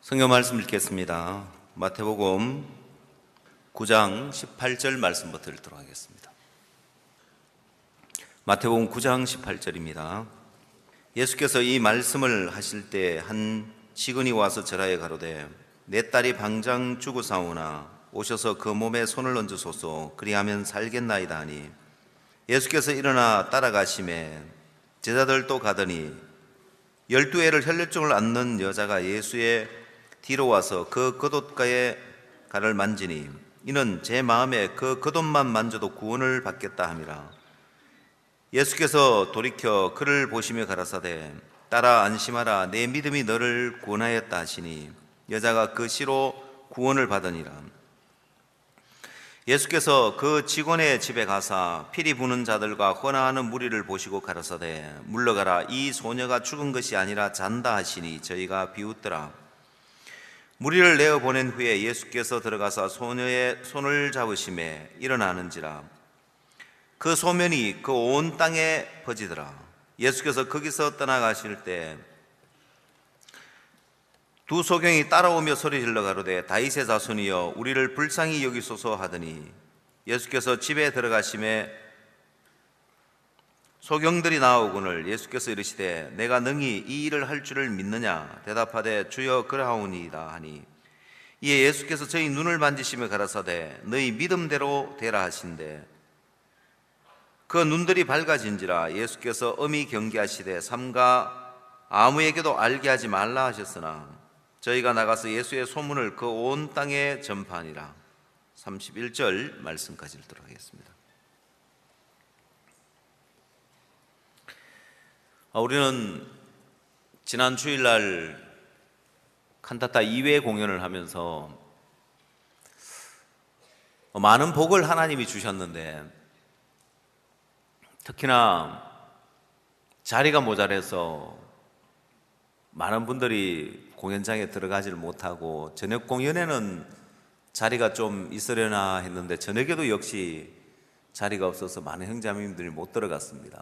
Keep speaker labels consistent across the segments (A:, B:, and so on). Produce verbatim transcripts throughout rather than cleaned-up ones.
A: 성경 말씀 읽겠습니다. 마태복음 구 장 십팔 절 말씀부터 읽도록 하겠습니다. 마태복음 구 장 십팔 절입니다. 예수께서 이 말씀을 하실 때 한 시근이 와서 절하에 가로되 내 딸이 방장 죽으사오나 오셔서 그 몸에 손을 얹으소서 그리하면 살겠나이다 하니 예수께서 일어나 따라가시매 제자들도 가더니 열두 해를 혈류증을 앓는 여자가 예수의 뒤로 와서 그 겉옷가에 가를 만지니 이는 제 마음에 그 겉옷만 만져도 구원을 받겠다 함이라. 예수께서 돌이켜 그를 보시며 가라사대 딸아 안심하라 내 믿음이 너를 구원하였다 하시니 여자가 그 시로 구원을 받으니라. 예수께서 그 직원의 집에 가사 피리 부는 자들과 헌화하는 무리를 보시고 가라사대 물러가라 이 소녀가 죽은 것이 아니라 잔다 하시니 저희가 비웃더라. 무리를 내어 보낸 후에 예수께서 들어가사 소녀의 손을 잡으심에 일어나는지라 그 소문이 그 온 땅에 퍼지더라. 예수께서 거기서 떠나가실 때 두 소경이 따라오며 소리 질러 가로되 다윗의 자손이여 우리를 불쌍히 여기소서 하더니 예수께서 집에 들어가심에 소경들이 나오거늘 예수께서 이르시되 내가 능히 이 일을 할 줄을 믿느냐 대답하되 주여 그러하오니이다 하니 이에 예수께서 저희 눈을 만지시며 가라사대 너희 믿음대로 되라 하신대 그 눈들이 밝아진지라. 예수께서 엄히 경계하시되 삼가 아무에게도 알게 하지 말라 하셨으나 저희가 나가서 예수의 소문을 그 온 땅에 전파하니라. 삼십일 절 말씀까지 읽도록 하겠습니다. 우리는 지난 주일날 칸타타 이 회 공연을 하면서 많은 복을 하나님이 주셨는데 특히나 자리가 모자라서 많은 분들이 공연장에 들어가지를 못하고 저녁 공연에는 자리가 좀 있으려나 했는데 저녁에도 역시 자리가 없어서 많은 형제자매님들이 못 들어갔습니다.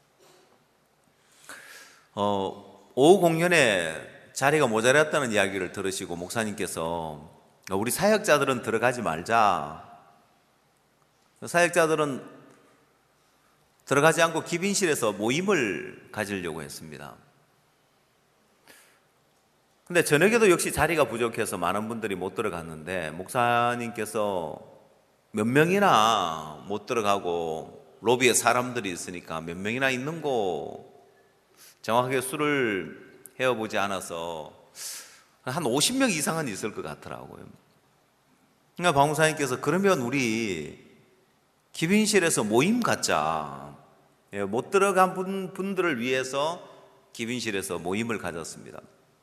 A: 어, 오후 공연에 자리가 모자랐다는 이야기를 들으시고 목사님께서 우리 사역자들은 들어가지 말자. 사역자들은 들어가지 않고 기빈실에서 모임을 가지려고 했습니다. 근데 저녁에도 역시 자리가 부족해서 많은 분들이 못 들어갔는데 목사님께서 몇 명이나 못 들어가고 로비에 사람들이 있으니까 몇 명이나 있는 곳 정확하게 수를 헤어보지 않아서 한 오십 명 이상은 있을 것 같더라고요. 그러니까 박 목사님께서 그러면 우리 기빈실에서 모임 갖자. 못 들어간 분, 분들을 위해서 기빈실에서 모임을 가졌습니다.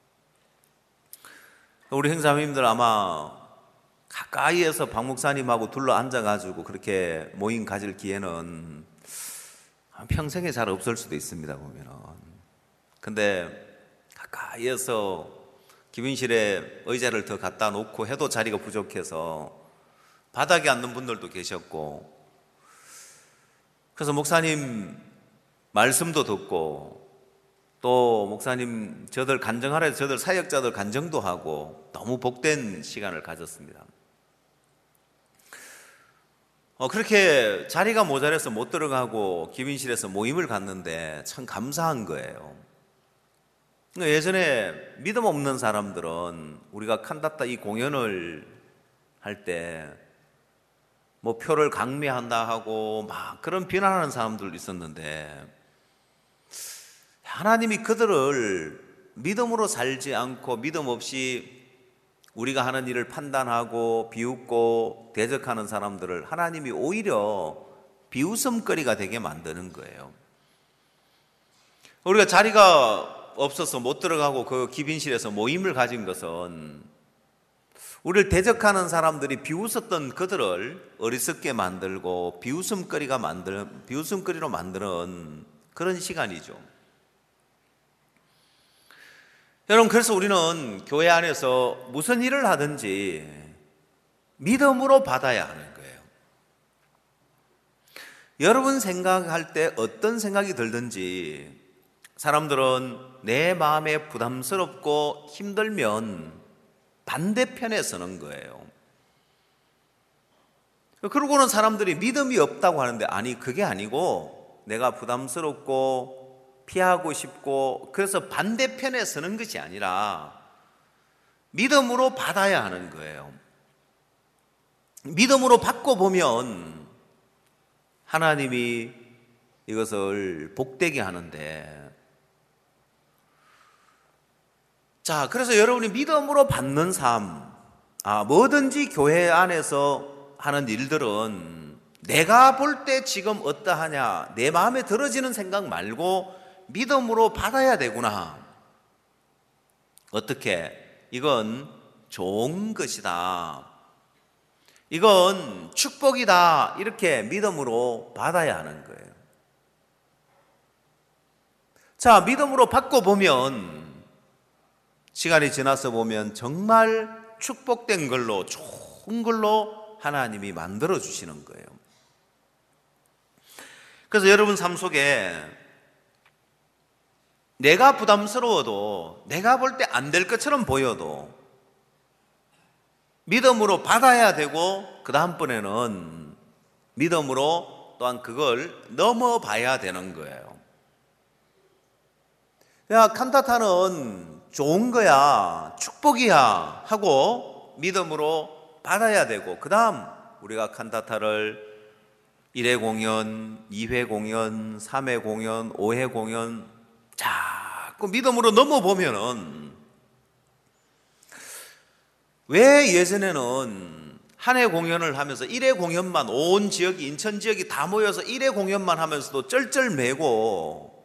A: 우리 형사님들 아마 가까이에서 박 목사님하고 둘러 앉아가지고 그렇게 모임 가질 기회는 평생에 잘 없을 수도 있습니다, 보면은. 근데 가까이에서 기빈실에 의자를 더 갖다 놓고 해도 자리가 부족해서 바닥에 앉는 분들도 계셨고, 그래서 목사님 말씀도 듣고 또 목사님 저들 간증하라 해서 저들 사역자들 간증도 하고 너무 복된 시간을 가졌습니다. 어, 그렇게 자리가 모자라서 못 들어가고 기빈실에서 모임을 갔는데 참 감사한 거예요. 예전에 믿음 없는 사람들은 우리가 칸타타 이 공연을 할 때 뭐 표를 강매한다 하고 막 그런 비난하는 사람들도 있었는데 하나님이 그들을 믿음으로 살지 않고 믿음 없이 우리가 하는 일을 판단하고 비웃고 대적하는 사람들을 하나님이 오히려 비웃음거리가 되게 만드는 거예요. 우리가 자리가 없어서 못 들어가고 그 기빈실에서 모임을 가진 것은 우리를 대적하는 사람들이 비웃었던 그들을 어리석게 만들고 비웃음거리가 만들, 비웃음거리로 만드는 그런 시간이죠. 여러분, 그래서 우리는 교회 안에서 무슨 일을 하든지 믿음으로 받아야 하는 거예요. 여러분 생각할 때 어떤 생각이 들든지 사람들은 내 마음에 부담스럽고 힘들면 반대편에 서는 거예요. 그러고는 사람들이 믿음이 없다고 하는데, 아니 그게 아니고 내가 부담스럽고 피하고 싶고 그래서 반대편에 서는 것이 아니라 믿음으로 받아야 하는 거예요. 믿음으로 받고 보면 하나님이 이것을 복되게 하는데, 자, 그래서 여러분이 믿음으로 받는 삶, 아, 뭐든지 교회 안에서 하는 일들은 내가 볼 때 지금 어떠하냐, 내 마음에 들어지는 생각 말고 믿음으로 받아야 되구나. 어떻게? 이건 좋은 것이다, 이건 축복이다, 이렇게 믿음으로 받아야 하는 거예요. 자, 믿음으로 받고 보면 시간이 지나서 보면 정말 축복된 걸로, 좋은 걸로 하나님이 만들어 주시는 거예요. 그래서 여러분 삶 속에 내가 부담스러워도, 내가 볼 때 안 될 것처럼 보여도 믿음으로 받아야 되고, 그 다음번에는 믿음으로 또한 그걸 넘어봐야 되는 거예요. 야, 칸타타는 좋은 거야, 축복이야 하고 믿음으로 받아야 되고, 그 다음 우리가 칸타타를 일 회 공연, 이 회 공연, 삼 회 공연, 오 회 공연 자꾸 믿음으로 넘어보면은, 왜 예전에는 한 해 공연을 하면서 일 회 공연만, 온 지역이, 인천 지역이 다 모여서 일 회 공연만 하면서도 쩔쩔매고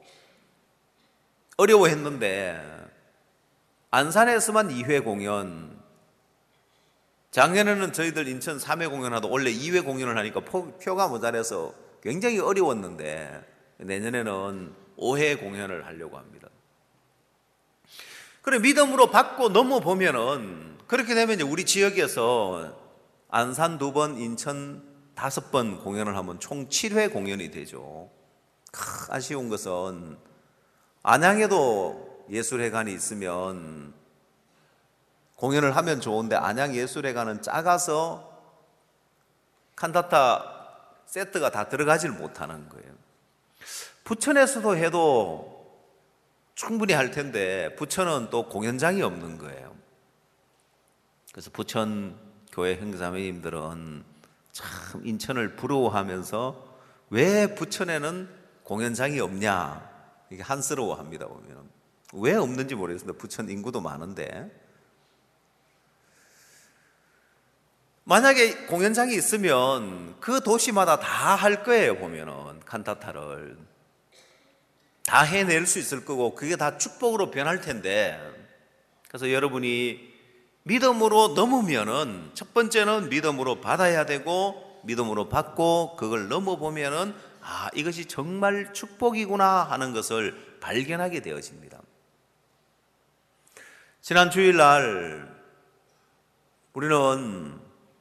A: 어려워했는데, 안산에서만 이 회 공연, 작년에는 저희들 인천 삼 회 공연하다 원래 이 회 공연을 하니까 표가 모자라서 굉장히 어려웠는데, 내년에는 오 회 공연을 하려고 합니다. 그래, 믿음으로 받고 넘어보면은, 그렇게 되면 우리 지역에서 안산 두 번, 인천 다섯 번 공연을 하면 총 칠 회 공연이 되죠. 아쉬운 것은 안양에도 예술회관이 있으면 공연을 하면 좋은데, 안양 예술회관은 작아서 칸타타 세트가 다 들어가질 못하는 거예요. 부천에서도 해도 충분히 할 텐데, 부천은 또 공연장이 없는 거예요. 그래서 부천 교회 형제자매님들은 참 인천을 부러워하면서 왜 부천에는 공연장이 없냐, 이게 한스러워합니다. 보면 왜 없는지 모르겠습니다. 부천 인구도 많은데. 만약에 공연장이 있으면 그 도시마다 다 할 거예요. 보면은 칸타타를 다 해낼 수 있을 거고, 그게 다 축복으로 변할 텐데. 그래서 여러분이 믿음으로 넘으면은, 첫 번째는 믿음으로 받아야 되고, 믿음으로 받고 그걸 넘어보면은, 아, 이것이 정말 축복이구나 하는 것을 발견하게 되어집니다. 지난 주일날 우리는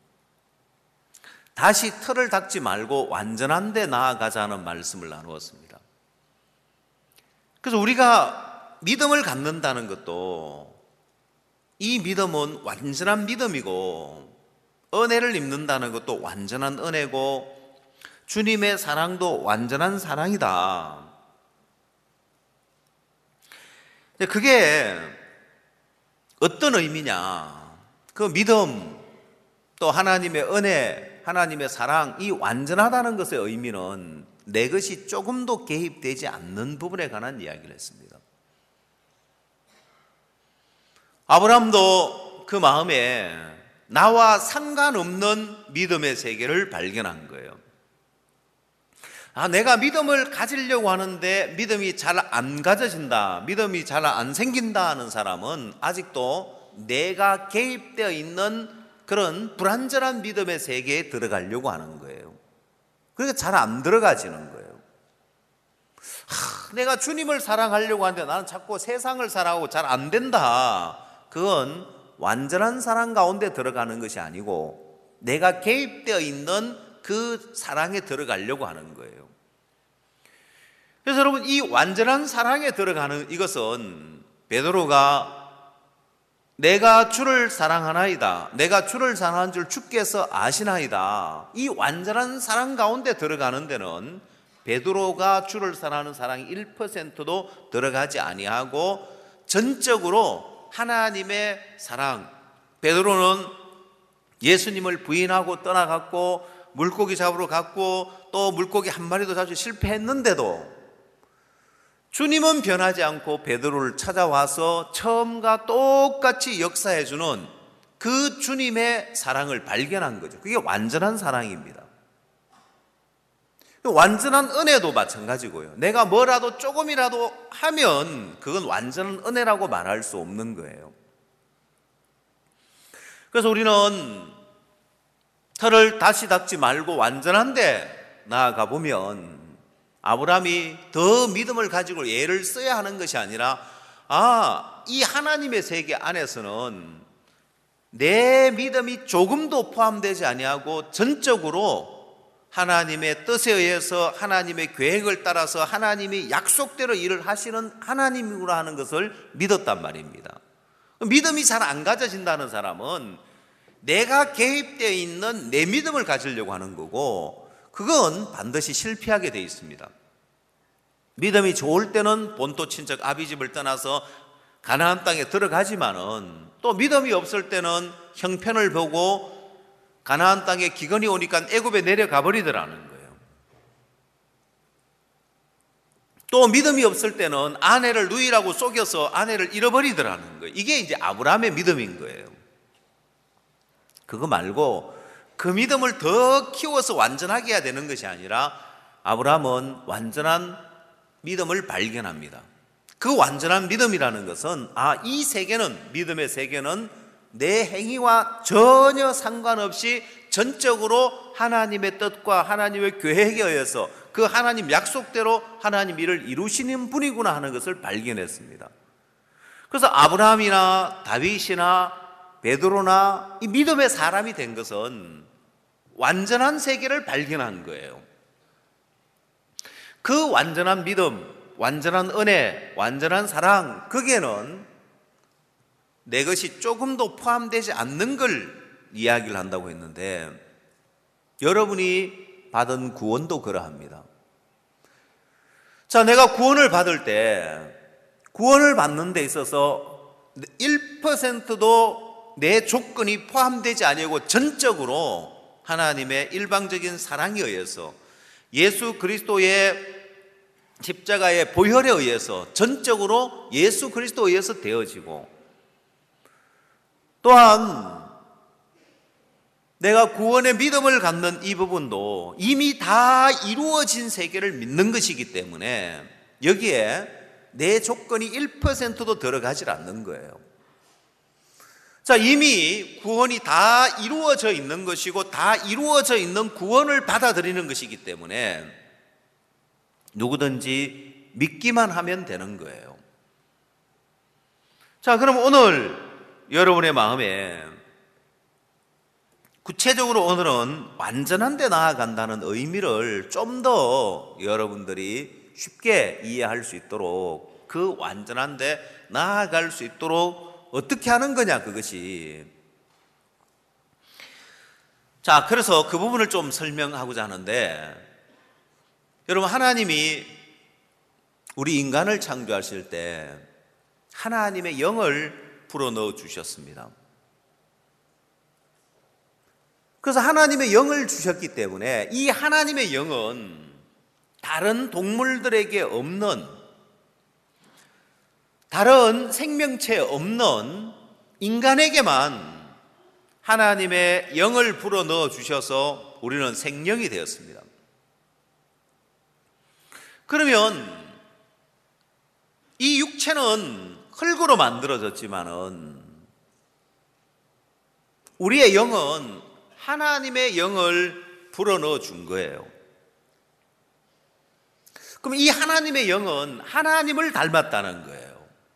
A: 다시 틀을 닦지 말고 완전한 데 나아가자는 말씀을 나누었습니다. 그래서 우리가 믿음을 갖는다는 것도, 이 믿음은 완전한 믿음이고, 은혜를 입는다는 것도 완전한 은혜고, 주님의 사랑도 완전한 사랑이다. 그게 어떤 의미냐? 그 믿음, 또 하나님의 은혜, 하나님의 사랑, 이 완전하다는 것의 의미는 내 것이 조금도 개입되지 않는 부분에 관한 이야기를 했습니다. 아브라함도 그 마음에 나와 상관없는 믿음의 세계를 발견한 거예요. 아, 내가 믿음을 가지려고 하는데 믿음이 잘 안 가져진다, 믿음이 잘 안 생긴다 하는 사람은 아직도 내가 개입되어 있는 그런 불완전한 믿음의 세계에 들어가려고 하는 거예요. 그러니까 잘 안 들어가지는 거예요. 하, 내가 주님을 사랑하려고 하는데 나는 자꾸 세상을 사랑하고 잘 안 된다. 그건 완전한 사랑 가운데 들어가는 것이 아니고 내가 개입되어 있는 그 사랑에 들어가려고 하는 거예요. 그래서 여러분, 이 완전한 사랑에 들어가는 이것은 베드로가 내가 주를 사랑하나이다. 내가 주를 사랑하는 줄 주께서 아시나이다. 이 완전한 사랑 가운데 들어가는 데는 베드로가 주를 사랑하는 사랑이 일 퍼센트도 들어가지 아니하고 전적으로 하나님의 사랑. 베드로는 예수님을 부인하고 떠나갔고 물고기 잡으러 갔고 또 물고기 한 마리도 잡지 실패했는데도 주님은 변하지 않고 베드로를 찾아와서 처음과 똑같이 역사해 주는 그 주님의 사랑을 발견한 거죠. 그게 완전한 사랑입니다. 완전한 은혜도 마찬가지고요. 내가 뭐라도 조금이라도 하면 그건 완전한 은혜라고 말할 수 없는 거예요. 그래서 우리는 털을 다시 닦지 말고 완전한데 나아가 보면 아브라함이 더 믿음을 가지고 예를 써야 하는 것이 아니라 아, 이 하나님의 세계 안에서는 내 믿음이 조금도 포함되지 아니하고 전적으로 하나님의 뜻에 의해서 하나님의 계획을 따라서 하나님이 약속대로 일을 하시는 하나님이구나 하는 것을 믿었단 말입니다. 믿음이 잘 안 가져진다는 사람은 내가 개입되어 있는 내 믿음을 가지려고 하는 거고 그건 반드시 실패하게 되어 있습니다. 믿음이 좋을 때는 본토 친척 아비집을 떠나서 가나안 땅에 들어가지만은 또 믿음이 없을 때는 형편을 보고 가나안 땅에 기근이 오니까 애굽에 내려가 버리더라는 거예요. 또 믿음이 없을 때는 아내를 누이라고 속여서 아내를 잃어버리더라는 거예요. 이게 이제 아브라함의 믿음인 거예요. 그거 말고 그 믿음을 더 키워서 완전하게 해야 되는 것이 아니라 아브라함은 완전한 믿음을 발견합니다. 그 완전한 믿음이라는 것은 아, 이 세계는 믿음의 세계는 내 행위와 전혀 상관없이 전적으로 하나님의 뜻과 하나님의 계획에 의해서 그 하나님 약속대로 하나님 일을 이루시는 분이구나 하는 것을 발견했습니다. 그래서 아브라함이나 다윗이나 베드로나 이 믿음의 사람이 된 것은 완전한 세계를 발견한 거예요. 그 완전한 믿음, 완전한 은혜, 완전한 사랑, 거기에는 내 것이 조금도 포함되지 않는 걸 이야기를 한다고 했는데 여러분이 받은 구원도 그러합니다. 자, 내가 구원을 받을 때 구원을 받는 데 있어서 일 퍼센트도 내 조건이 포함되지 아니하고 전적으로 하나님의 일방적인 사랑에 의해서 예수 그리스도의 십자가의 보혈에 의해서 전적으로 예수 그리스도에 의해서 되어지고 또한 내가 구원의 믿음을 갖는 이 부분도 이미 다 이루어진 세계를 믿는 것이기 때문에 여기에 내 조건이 일 퍼센트도 들어가질 않는 거예요. 자, 이미 구원이 다 이루어져 있는 것이고 다 이루어져 있는 구원을 받아들이는 것이기 때문에 누구든지 믿기만 하면 되는 거예요. 자, 그럼 오늘 여러분의 마음에 구체적으로 오늘은 완전한 데 나아간다는 의미를 좀 더 여러분들이 쉽게 이해할 수 있도록 그 완전한 데 나아갈 수 있도록 어떻게 하는 거냐, 그것이. 자, 그래서 그 부분을 좀 설명하고자 하는데, 여러분, 하나님이 우리 인간을 창조하실 때 하나님의 영을 불어넣어 주셨습니다. 그래서 하나님의 영을 주셨기 때문에 이 하나님의 영은 다른 동물들에게 없는, 다른 생명체에 없는 인간에게만 하나님의 영을 불어넣어 주셔서 우리는 생명이 되었습니다. 그러면 이 육체는 흙으로 만들어졌지만은 우리의 영은 하나님의 영을 불어넣어 준 거예요. 그럼 이 하나님의 영은 하나님을 닮았다는 거예요.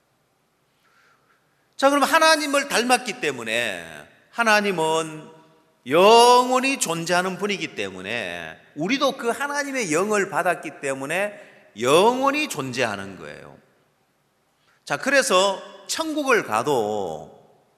A: 자, 그럼 하나님을 닮았기 때문에 하나님은 영원히 존재하는 분이기 때문에 우리도 그 하나님의 영을 받았기 때문에 영원히 존재하는 거예요. 자, 그래서 천국을 가도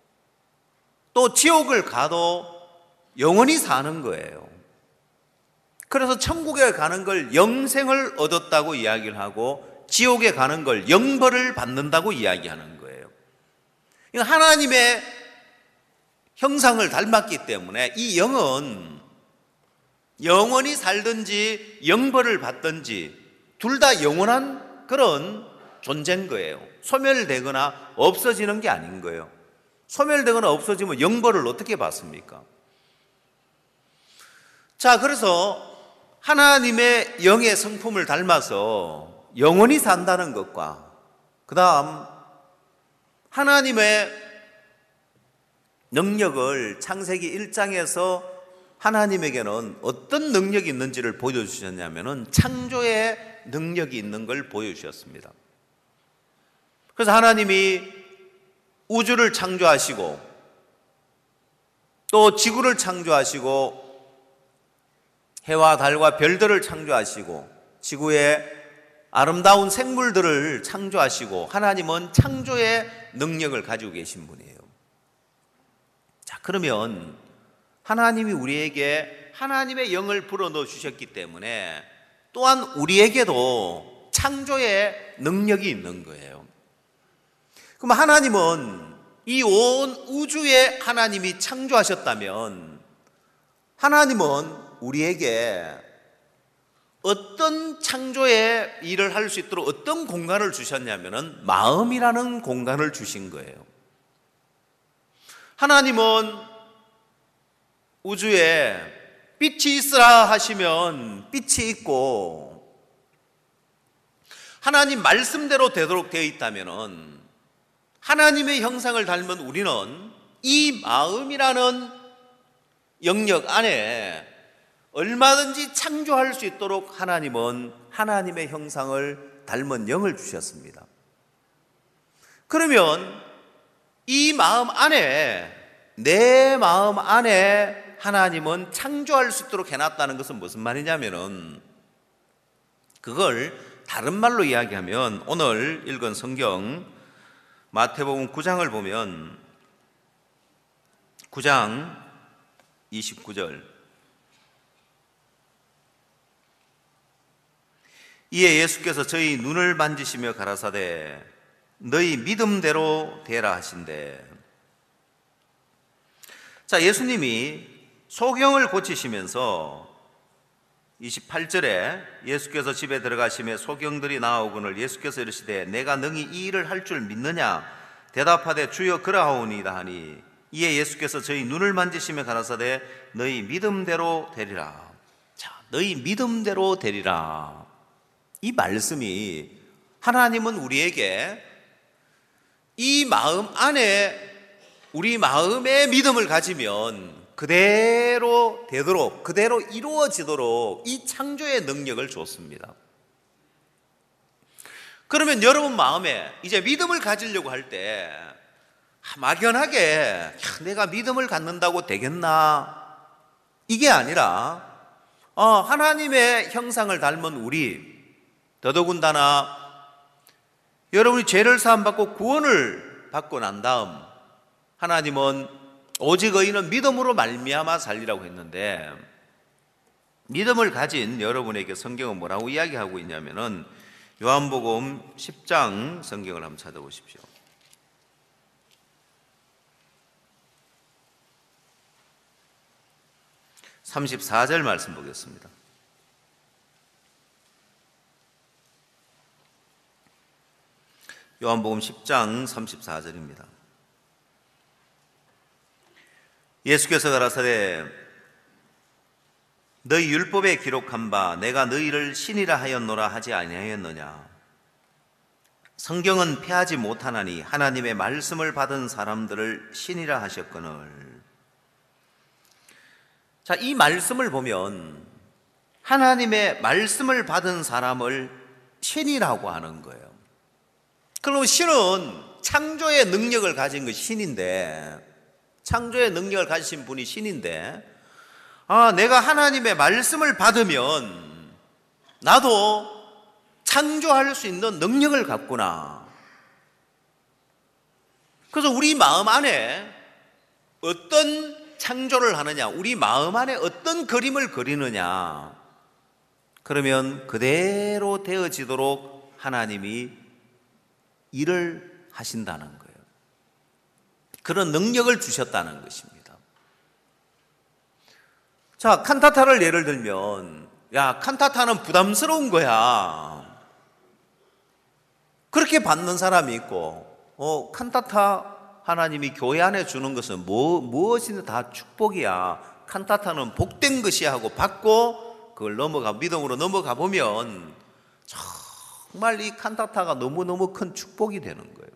A: 또 지옥을 가도 영원히 사는 거예요. 그래서 천국에 가는 걸 영생을 얻었다고 이야기를 하고 지옥에 가는 걸 영벌을 받는다고 이야기하는 거예요. 하나님의 형상을 닮았기 때문에 이 영은 영원히 살든지 영벌을 받든지 둘 다 영원한 그런 존재인 거예요. 소멸되거나 없어지는 게 아닌 거예요. 소멸되거나 없어지면 영벌을 어떻게 받습니까? 자, 그래서 하나님의 영의 성품을 닮아서 영원히 산다는 것과 그 다음 하나님의 능력을 창세기 일 장에서 하나님에게는 어떤 능력이 있는지를 보여주셨냐면 창조의 능력이 있는 걸 보여주셨습니다. 그래서 하나님이 우주를 창조하시고 또 지구를 창조하시고 해와 달과 별들을 창조하시고 지구의 아름다운 생물들을 창조하시고 하나님은 창조의 능력을 가지고 계신 분이에요. 자, 그러면 하나님이 우리에게 하나님의 영을 불어넣어 주셨기 때문에 또한 우리에게도 창조의 능력이 있는 거예요. 그럼 하나님은 이 온 우주에 하나님이 창조하셨다면 하나님은 우리에게 어떤 창조의 일을 할 수 있도록 어떤 공간을 주셨냐면은 마음이라는 공간을 주신 거예요. 하나님은 우주에 빛이 있으라 하시면 빛이 있고 하나님 말씀대로 되도록 되어 있다면은 하나님의 형상을 닮은 우리는 이 마음이라는 영역 안에 얼마든지 창조할 수 있도록 하나님은 하나님의 형상을 닮은 영을 주셨습니다. 그러면 이 마음 안에, 내 마음 안에 하나님은 창조할 수 있도록 해놨다는 것은 무슨 말이냐면은 그걸 다른 말로 이야기하면 오늘 읽은 성경 마태복음 구 장을 보면 구 장 이십구 절 이에 예수께서 저희 눈을 만지시며 가라사대 너희 믿음대로 되라 하신대. 자, 예수님이 소경을 고치시면서 이십팔 절에 예수께서 집에 들어가시며 소경들이 나오거늘 예수께서 이르시되 내가 능히 이 일을 할 줄 믿느냐 대답하되 주여 그러하오니이다 하니 이에 예수께서 저희 눈을 만지시며 가라사대 너희 믿음대로 되리라. 자, 너희 믿음대로 되리라. 이 말씀이 하나님은 우리에게 이 마음 안에 우리 마음의 믿음을 가지면 그대로 되도록 그대로 이루어지도록 이 창조의 능력을 줬습니다. 그러면 여러분 마음에 이제 믿음을 가지려고 할 때 막연하게 내가 믿음을 갖는다고 되겠나 이게 아니라 어, 하나님의 형상을 닮은 우리 더더군다나 여러분이 죄를 사함받고 구원을 받고 난 다음 하나님은 오직 의인은 믿음으로 말미암아 살리라고 했는데 믿음을 가진 여러분에게 성경은 뭐라고 이야기하고 있냐면은 요한복음 십 장 성경을 한번 찾아보십시오. 삼십사 절 말씀 보겠습니다. 요한복음 십 장 삼십사 절입니다. 예수께서 가라사대 너희 율법에 기록한 바 내가 너희를 신이라 하였노라 하지 아니하였느냐. 성경은 폐하지 못하나니 하나님의 말씀을 받은 사람들을 신이라 하셨거늘. 자, 이 말씀을 보면 하나님의 말씀을 받은 사람을 신이라고 하는 거예요. 그럼 신은 창조의 능력을 가진 그 신인데 창조의 능력을 가지신 분이 신인데 아, 내가 하나님의 말씀을 받으면 나도 창조할 수 있는 능력을 갖구나. 그래서 우리 마음 안에 어떤 창조를 하느냐, 우리 마음 안에 어떤 그림을 그리느냐, 그러면 그대로 되어지도록 하나님이 일을 하신다는 거예요. 그런 능력을 주셨다는 것입니다. 자, 칸타타를 예를 들면, 야, 칸타타는 부담스러운 거야. 그렇게 받는 사람이 있고, 어, 칸타타 하나님이 교회 안에 주는 것은 뭐, 무엇이든 다 축복이야. 칸타타는 복된 것이 하고 받고 그걸 넘어가, 믿음으로 넘어가 보면 정말 이 칸타타가 너무너무 큰 축복이 되는 거예요.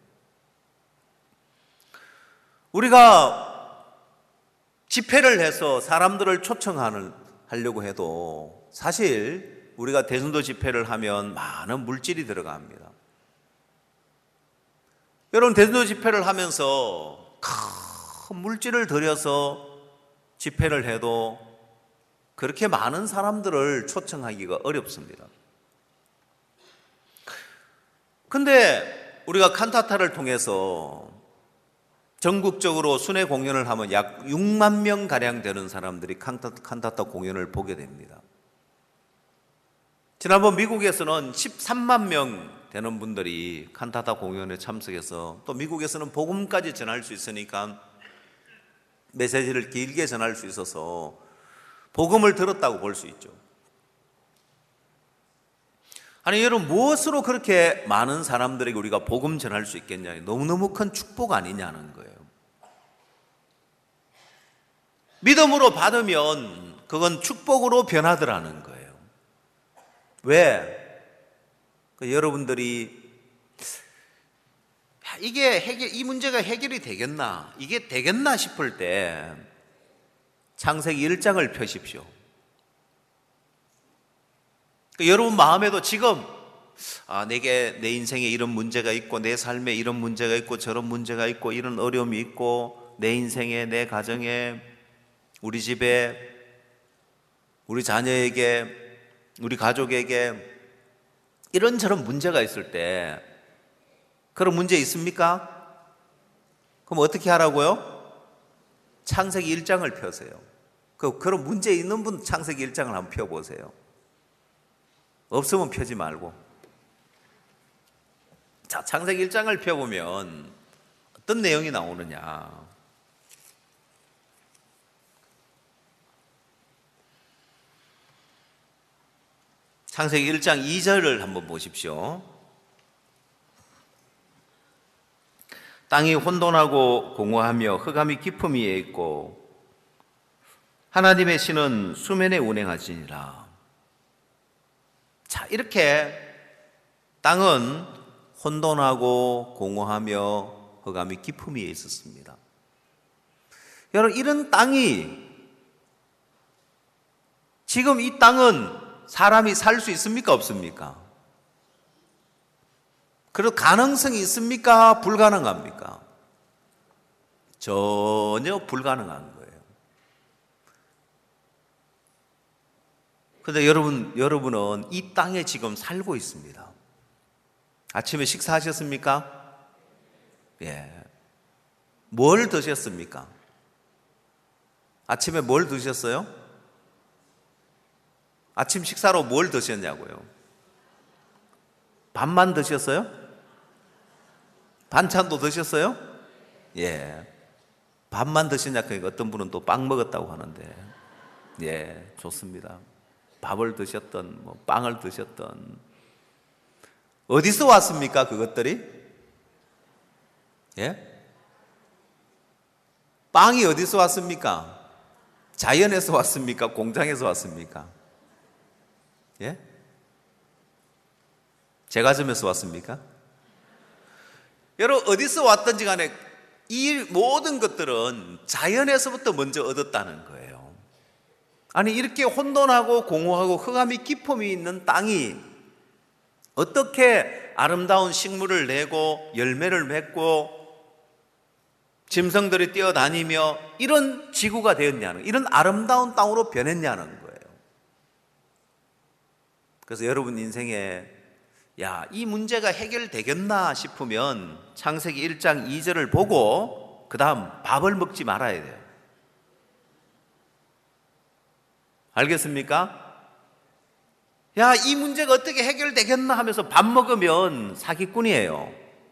A: 우리가 집회를 해서 사람들을 초청하는, 하려고 해도 사실 우리가 대성도 집회를 하면 많은 물질이 들어갑니다. 여러분, 대성도 집회를 하면서 큰 물질을 들여서 집회를 해도 그렇게 많은 사람들을 초청하기가 어렵습니다. 근데 우리가 칸타타를 통해서 전국적으로 순회 공연을 하면 약 육만 명가량 되는 사람들이 칸타타, 칸타타 공연을 보게 됩니다. 지난번 미국에서는 십삼만 명 되는 분들이 칸타타 공연에 참석해서, 또 미국에서는 복음까지 전할 수 있으니까 메시지를 길게 전할 수 있어서 복음을 들었다고 볼 수 있죠. 아니, 여러분, 무엇으로 그렇게 많은 사람들에게 우리가 복음 전할 수 있겠냐? 너무너무 큰 축복 아니냐는 거예요. 믿음으로 받으면 그건 축복으로 변하더라는 거예요. 왜? 그 여러분들이 이게 해결, 이 문제가 해결이 되겠나, 이게 되겠나 싶을 때 창세기 일 장을 펴십시오. 그 여러분 마음에도 지금 아, 내게 내 인생에 이런 문제가 있고, 내 삶에 이런 문제가 있고, 저런 문제가 있고, 이런 어려움이 있고, 내 인생에, 내 가정에, 우리 집에, 우리 자녀에게, 우리 가족에게 이런저런 문제가 있을 때, 그런 문제 있습니까? 그럼 어떻게 하라고요? 창세기 일 장을 펴세요. 그, 그런 문제 있는 분 창세기 일 장을 한번 펴보세요. 없으면 펴지 말고. 자, 창세기 일 장을 펴보면 어떤 내용이 나오느냐. 창세기 일 장 이 절을 한번 보십시오. 땅이 혼돈하고 공허하며 흑암이 깊음 위에 있고 하나님의 신은 수면에 운행하시니라. 자, 이렇게 땅은 혼돈하고 공허하며 흑암이 깊음 위에 있었습니다. 여러분, 이런 땅이, 지금 이 땅은 사람이 살 수 있습니까? 없습니까? 그리고 가능성이 있습니까? 불가능합니까? 전혀 불가능한 거예요. 그런데 여러분, 여러분은 이 땅에 지금 살고 있습니다. 아침에 식사하셨습니까? 예. 뭘 드셨습니까? 아침에 뭘 드셨어요? 아침 식사로 뭘 드셨냐고요? 밥만 드셨어요? 반찬도 드셨어요? 예. 밥만 드시냐, 그러니까 어떤 분은 또 빵 먹었다고 하는데, 예, 좋습니다. 밥을 드셨던, 뭐 빵을 드셨던, 어디서 왔습니까, 그것들이? 예? 빵이 어디서 왔습니까? 자연에서 왔습니까? 공장에서 왔습니까? 예? 제 가슴에서 왔습니까? 여러분, 어디서 왔든지 간에 이 모든 것들은 자연에서부터 먼저 얻었다는 거예요. 아니, 이렇게 혼돈하고 공허하고 흑암이 깊음이 있는 땅이 어떻게 아름다운 식물을 내고 열매를 맺고 짐승들이 뛰어다니며 이런 지구가 되었냐는, 이런 아름다운 땅으로 변했냐는 거예요. 그래서 여러분 인생에 야, 이 문제가 해결되겠나 싶으면 창세기 일 장 이 절을 보고 먹고 그 다음 밥을 먹지 말아야 돼요. 알겠습니까? 야, 이 문제가 어떻게 해결되겠나 하면서 밥 먹으면 사기꾼이에요.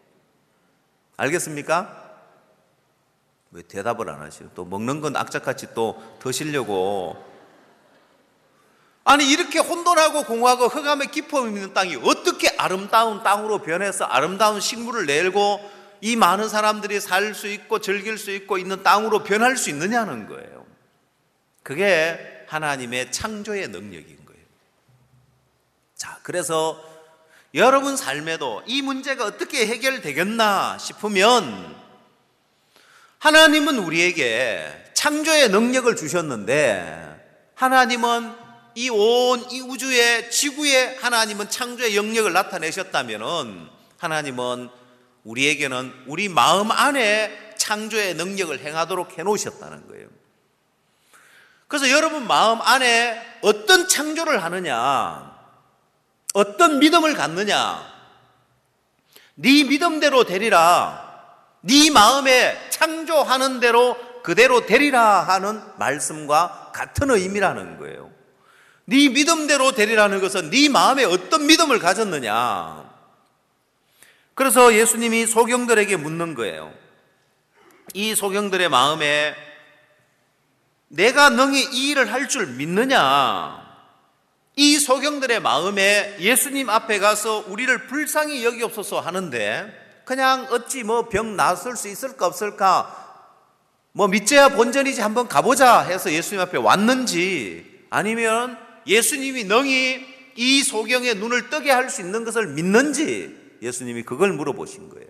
A: 알겠습니까? 왜 대답을 안 하시요? 또 먹는 건 악착같이 또 드시려고. 아니, 이렇게 혼돈하고 공허하고 흑암의 깊음 있는 땅이 어떻게 아름다운 땅으로 변해서 아름다운 식물을 내고 이 많은 사람들이 살 수 있고 즐길 수 있고 있는 땅으로 변할 수 있느냐는 거예요. 그게 하나님의 창조의 능력인 거예요. 자, 그래서 여러분 삶에도 이 문제가 어떻게 해결되겠나 싶으면 하나님은 우리에게 창조의 능력을 주셨는데, 하나님은 이 온 이 우주의 지구에 하나님은 창조의 영역을 나타내셨다면은 하나님은 우리에게는 우리 마음 안에 창조의 능력을 행하도록 해놓으셨다는 거예요. 그래서 여러분 마음 안에 어떤 창조를 하느냐, 어떤 믿음을 갖느냐, 네 믿음대로 되리라, 네 마음에 창조하는 대로 그대로 되리라 하는 말씀과 같은 의미라는 거예요. 네 믿음대로 되리라는 것은 네 마음에 어떤 믿음을 가졌느냐. 그래서 예수님이 소경들에게 묻는 거예요. 이 소경들의 마음에 내가 능히 이 일을 할 줄 믿느냐. 이 소경들의 마음에 예수님 앞에 가서 우리를 불쌍히 여기옵소서 하는데, 그냥 어찌 뭐 병 나았을 수 있을까 없을까, 뭐 믿져야 본전이지 한번 가보자 해서 예수님 앞에 왔는지, 아니면 예수님이 능히 이 소경의 눈을 뜨게 할 수 있는 것을 믿는지 예수님이 그걸 물어보신 거예요.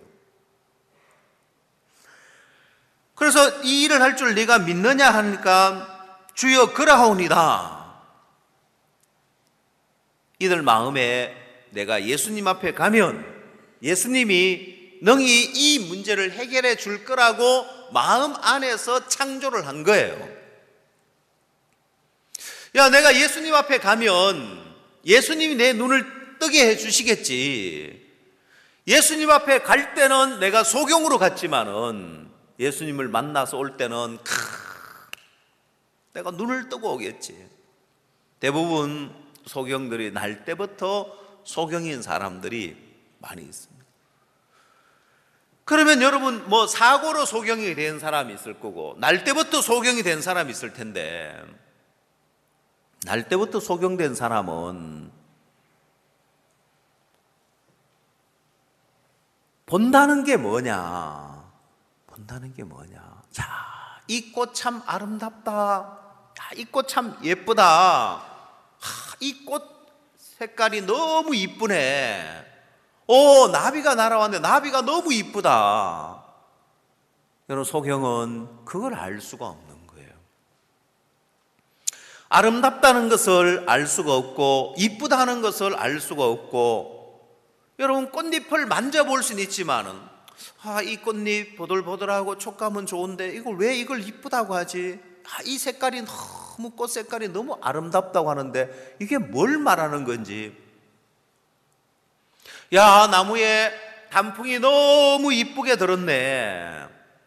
A: 그래서 이 일을 할 줄 네가 믿느냐 하니까 주여 그라하오니다. 이들 마음에 내가 예수님 앞에 가면 예수님이 능히 이 문제를 해결해 줄 거라고 마음 안에서 창조를 한 거예요. 야, 내가 예수님 앞에 가면 예수님이 내 눈을 뜨게 해 주시겠지. 예수님 앞에 갈 때는 내가 소경으로 갔지만은 예수님을 만나서 올 때는 크, 내가 눈을 뜨고 오겠지. 대부분 소경들이 날 때부터 소경인 사람들이 많이 있습니다. 그러면 여러분 뭐 사고로 소경이 된 사람이 있을 거고 날 때부터 소경이 된 사람이 있을 텐데, 날 때부터 소경된 사람은 본다는 게 뭐냐? 본다는 게 뭐냐? 야, 이 꽃 참 아름답다. 야, 이 꽃 참 예쁘다. 이 꽃 색깔이 너무 이쁘네. 오, 나비가 날아왔는데 나비가 너무 이쁘다. 여러분, 소경은 그걸 알 수가 없는 거예요. 아름답다는 것을 알 수가 없고 이쁘다는 것을 알 수가 없고, 여러분 꽃잎을 만져볼 수는 있지만은 아, 이 꽃잎 보들보들하고 촉감은 좋은데 이걸 왜 이걸 이쁘다고 하지? 아, 이 색깔이 너무 꽃 색깔이 너무 아름답다고 하는데 이게 뭘 말하는 건지. 야, 나무에 단풍이 너무 이쁘게 들었네.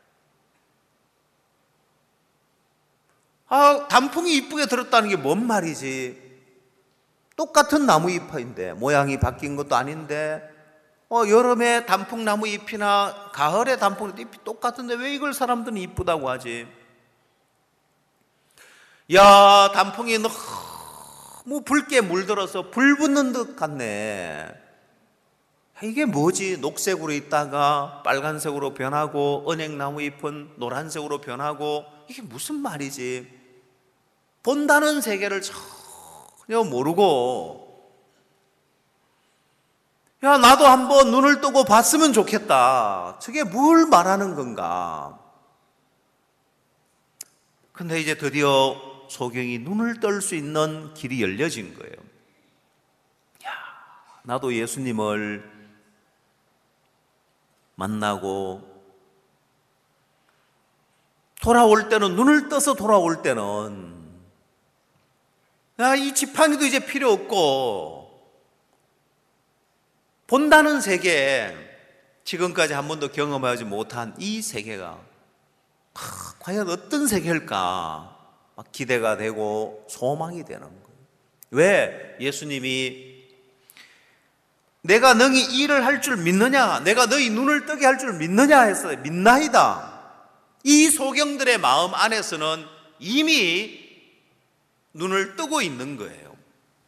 A: 아, 단풍이 이쁘게 들었다는 게 뭔 말이지? 똑같은 나무 잎인데 모양이 바뀐 것도 아닌데, 어, 여름에 단풍나무 잎이나 가을에 단풍 잎이 똑같은데 왜 이걸 사람들은 이쁘다고 하지? 야, 단풍이 너무 붉게 물들어서 불 붙는 듯 같네. 이게 뭐지? 녹색으로 있다가 빨간색으로 변하고 은행나무 잎은 노란색으로 변하고, 이게 무슨 말이지? 본다는 세계를 전혀 모르고, 야, 나도 한번 눈을 뜨고 봤으면 좋겠다. 저게 뭘 말하는 건가? 근데 이제 드디어 소경이 눈을 뜰 수 있는 길이 열려진 거예요. 야, 나도 예수님을 만나고 돌아올 때는, 눈을 떠서 돌아올 때는 야, 이 지팡이도 이제 필요 없고 본다는 세계, 지금까지 한 번도 경험하지 못한 이 세계가
B: 하, 과연 어떤 세계일까 막 기대가 되고 소망이 되는 거예요. 왜? 예수님이 내가 너희 일을 할 줄 믿느냐, 내가 너희 눈을 뜨게 할 줄 믿느냐 했어요. 믿나이다. 이 소경들의 마음 안에서는 이미 눈을 뜨고 있는 거예요.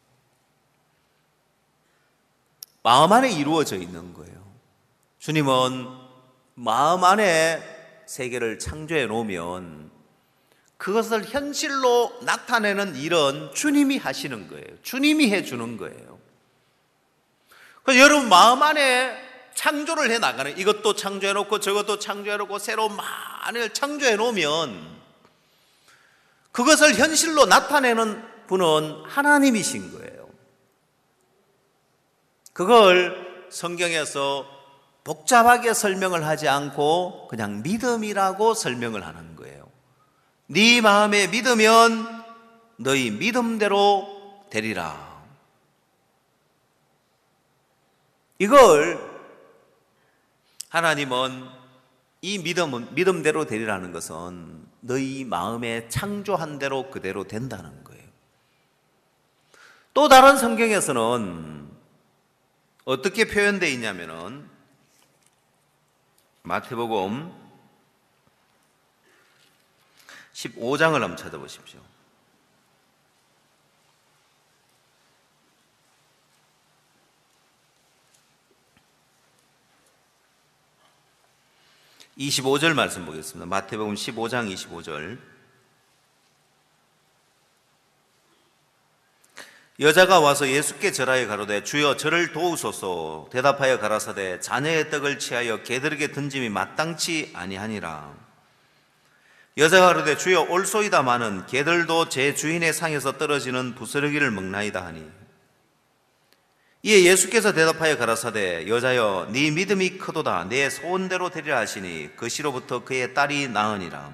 B: 마음 안에 이루어져 있는 거예요. 주님은 마음 안에 세계를 창조해 놓으면 그것을 현실로 나타내는 일은 주님이 하시는 거예요. 주님이 해주는 거예요. 그래서 여러분 마음 안에 창조를 해 나가는, 이것도 창조해 놓고 저것도 창조해 놓고 새로운 만을 창조해 놓으면 그것을 현실로 나타내는 분은 하나님이신 거예요. 그걸 성경에서 복잡하게 설명을 하지 않고 그냥 믿음이라고 설명을 하는 거예요. 네 마음에 믿으면 너희 믿음대로 되리라. 이걸 하나님은 이 믿음은 믿음대로 되리라는 것은 너희 마음에 창조한 대로 그대로 된다는 거예요. 또 다른 성경에서는 어떻게 표현되어 있냐면은 마태복음 십오 장을 한번 찾아보십시오. 이십오 절 말씀 보겠습니다. 마태복음 십오 장 이십오 절. 여자가 와서 예수께 절하여 가로되 주여 저를 도우소서. 대답하여 가라사대 자녀의 떡을 취하여 개들에게 던짐이 마땅치 아니하니라. 여자가 가로되 주여 올소이다마는 개들도 제 주인의 상에서 떨어지는 부스러기를 먹나이다 하니. 이에 예수께서 대답하여 가라사대 여자여 네 믿음이 크도다. 내 소원대로 되리라 하시니 그 시로부터 그의 딸이 나으니라.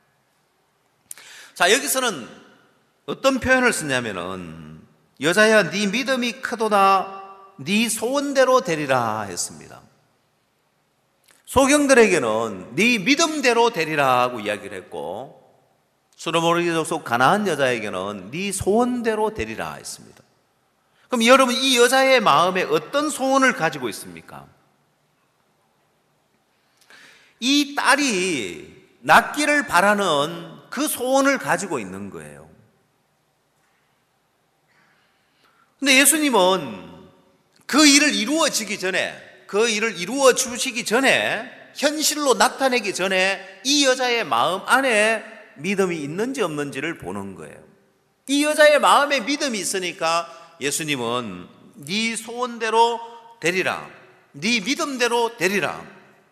B: 자, 여기서는 어떤 표현을 쓰냐면은 여자야 네 믿음이 크도다. 네 소원대로 되리라 했습니다. 소경들에게는 네 믿음대로 되리라 하고 이야기를 했고, 수르모르기 족속 가나안 여자에게는 네 소원대로 되리라 했습니다. 그럼 여러분 이 여자의 마음에 어떤 소원을 가지고 있습니까? 이 딸이 낫기를 바라는 그 소원을 가지고 있는 거예요. 근데 예수님은 그 일을 이루어지기 전에, 그 일을 이루어 주시기 전에, 현실로 나타내기 전에 이 여자의 마음 안에 믿음이 있는지 없는지를 보는 거예요. 이 여자의 마음에 믿음이 있으니까 예수님은 네 소원대로 되리라, 네 믿음대로 되리라.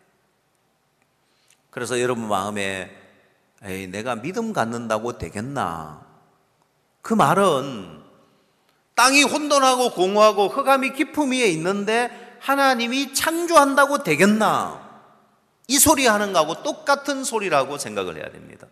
B: 그래서 여러분 마음에 에이, 내가 믿음 갖는다고 되겠나? 그 말은 땅이 혼돈하고 공허하고 흑암이 깊음 위에 있는데 하나님이 창조한다고 되겠나? 이 소리 하는 거하고 똑같은 소리라고 생각을 해야 됩니다.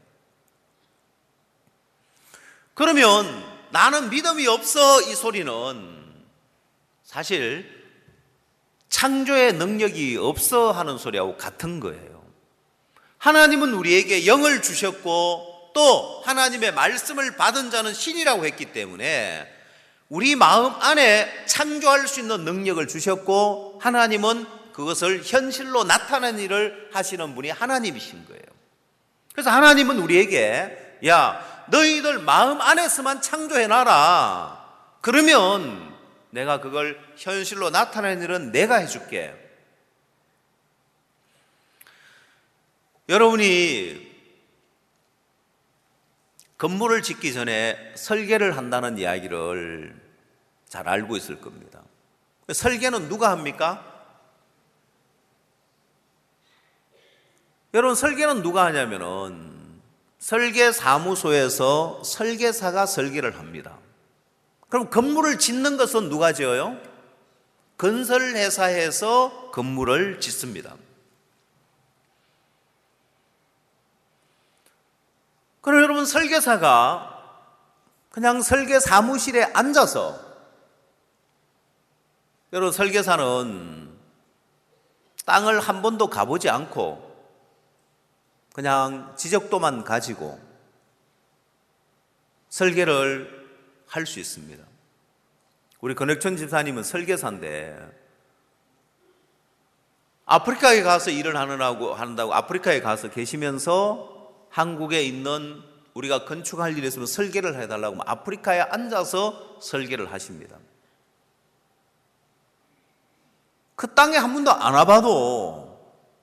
B: 그러면 나는 믿음이 없어 이 소리는 사실 창조의 능력이 없어 하는 소리하고 같은 거예요. 하나님은 우리에게 영을 주셨고 또 하나님의 말씀을 받은 자는 신이라고 했기 때문에 우리 마음 안에 창조할 수 있는 능력을 주셨고 하나님은 그것을 현실로 나타내는 일을 하시는 분이 하나님이신 거예요. 그래서 하나님은 우리에게 야 너희들 마음 안에서만 창조해놔라. 그러면 내가 그걸 현실로 나타내는 일은 내가 해줄게. 여러분이 건물을 짓기 전에 설계를 한다는 이야기를 잘 알고 있을 겁니다. 설계는 누가 합니까? 여러분 설계는 누가 하냐면은 설계사무소에서 설계사가 설계를 합니다. 그럼 건물을 짓는 것은 누가 지어요? 건설회사에서 건물을 짓습니다. 그럼 여러분 설계사가 그냥 설계 사무실에 앉아서, 여러분 설계사는 땅을 한 번도 가보지 않고 그냥 지적도만 가지고 설계를 할 수 있습니다. 우리 권혁천 집사님은 설계사인데 아프리카에 가서 일을 하느라고 한다고 아프리카에 가서 계시면서 한국에 있는 우리가 건축할 일이 있으면 설계를 해달라고 하면 아프리카에 앉아서 설계를 하십니다. 그 땅에 한 번도 안 와봐도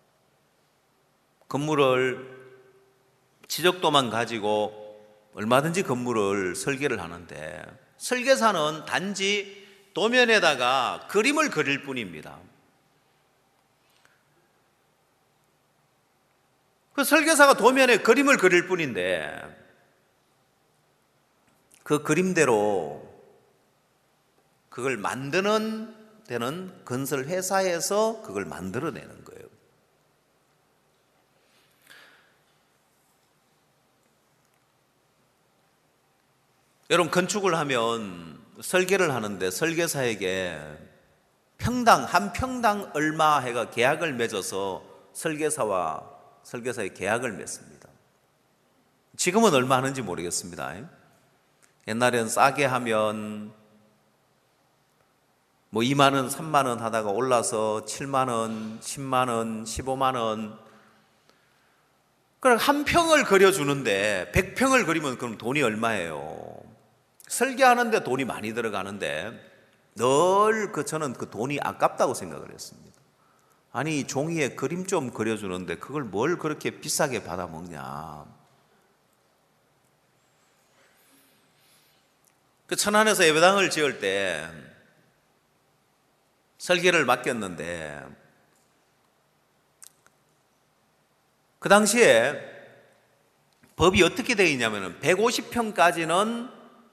B: 건물을 지적도만 가지고 얼마든지 건물을 설계를 하는데 설계사는 단지 도면에다가 그림을 그릴 뿐입니다. 그 설계사가 도면에 그림을 그릴 뿐인데 그 그림대로 그걸 만드는 데는 건설 회사에서 그걸 만들어내는 거예요. 여러분 건축을 하면 설계를 하는데 설계사에게 평당 한 평당 얼마 해가 계약을 맺어서 설계사와 설계사의 계약을 맺습니다. 지금은 얼마 하는지 모르겠습니다. 옛날에는 싸게 하면 뭐 이만 원, 삼만 원 하다가 올라서 칠만 원, 십만 원, 십오만 원. 그럼 한 평을 그려주는데 백 평을 그리면 그럼 돈이 얼마예요? 설계하는데 돈이 많이 들어가는데 늘 그 저는 그 돈이 아깝다고 생각을 했습니다. 아니 종이에 그림 좀 그려주는데 그걸 뭘 그렇게 비싸게 받아먹냐. 그 천안에서 예배당을 지을 때 설계를 맡겼는데 그 당시에 법이 어떻게 되어 있냐면 백오십 평까지는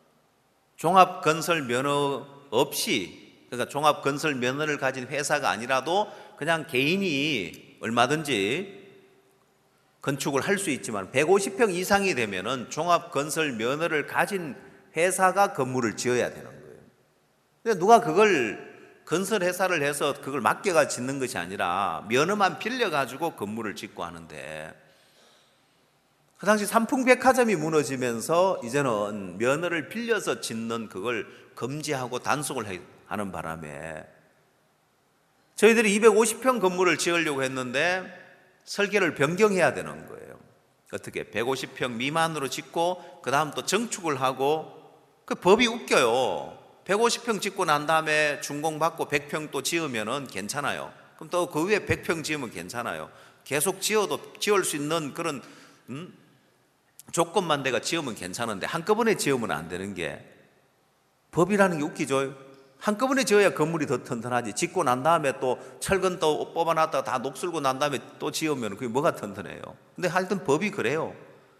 B: 종합건설 면허 없이, 그러니까 종합건설 면허를 가진 회사가 아니라도 그냥 개인이 얼마든지 건축을 할 수 있지만 백오십 평 이상이 되면은 종합건설 면허를 가진 회사가 건물을 지어야 되는 거예요. 근데 누가 그걸 건설회사를 해서 그걸 맡겨가 짓는 것이 아니라 면허만 빌려가지고 건물을 짓고 하는데 그 당시 삼풍백화점이 무너지면서 이제는 면허를 빌려서 짓는 그걸 금지하고 단속을 하는 바람에 저희들이 이백오십 평 건물을 지으려고 했는데 설계를 변경해야 되는 거예요. 어떻게? 백오십 평 미만으로 짓고 그 다음 또 정축을 하고 그 법이 웃겨요. 백오십 평 짓고 난 다음에 준공받고 백 평 또 지으면은 괜찮아요. 그럼 또 그 위에 백 평 지으면 괜찮아요. 계속 지어도 지을 수 있는 그런 음? 조건만 내가 지으면 괜찮은데 한꺼번에 지으면 안 되는 게 법이라는 게 웃기죠. 한꺼번에 지어야 건물이 더 튼튼하지. 짓고 난 다음에 또 철근 또 뽑아놨다가 다 녹슬고 난 다음에 또 지으면 그게 뭐가 튼튼해요. 근데 하여튼 법이 그래요.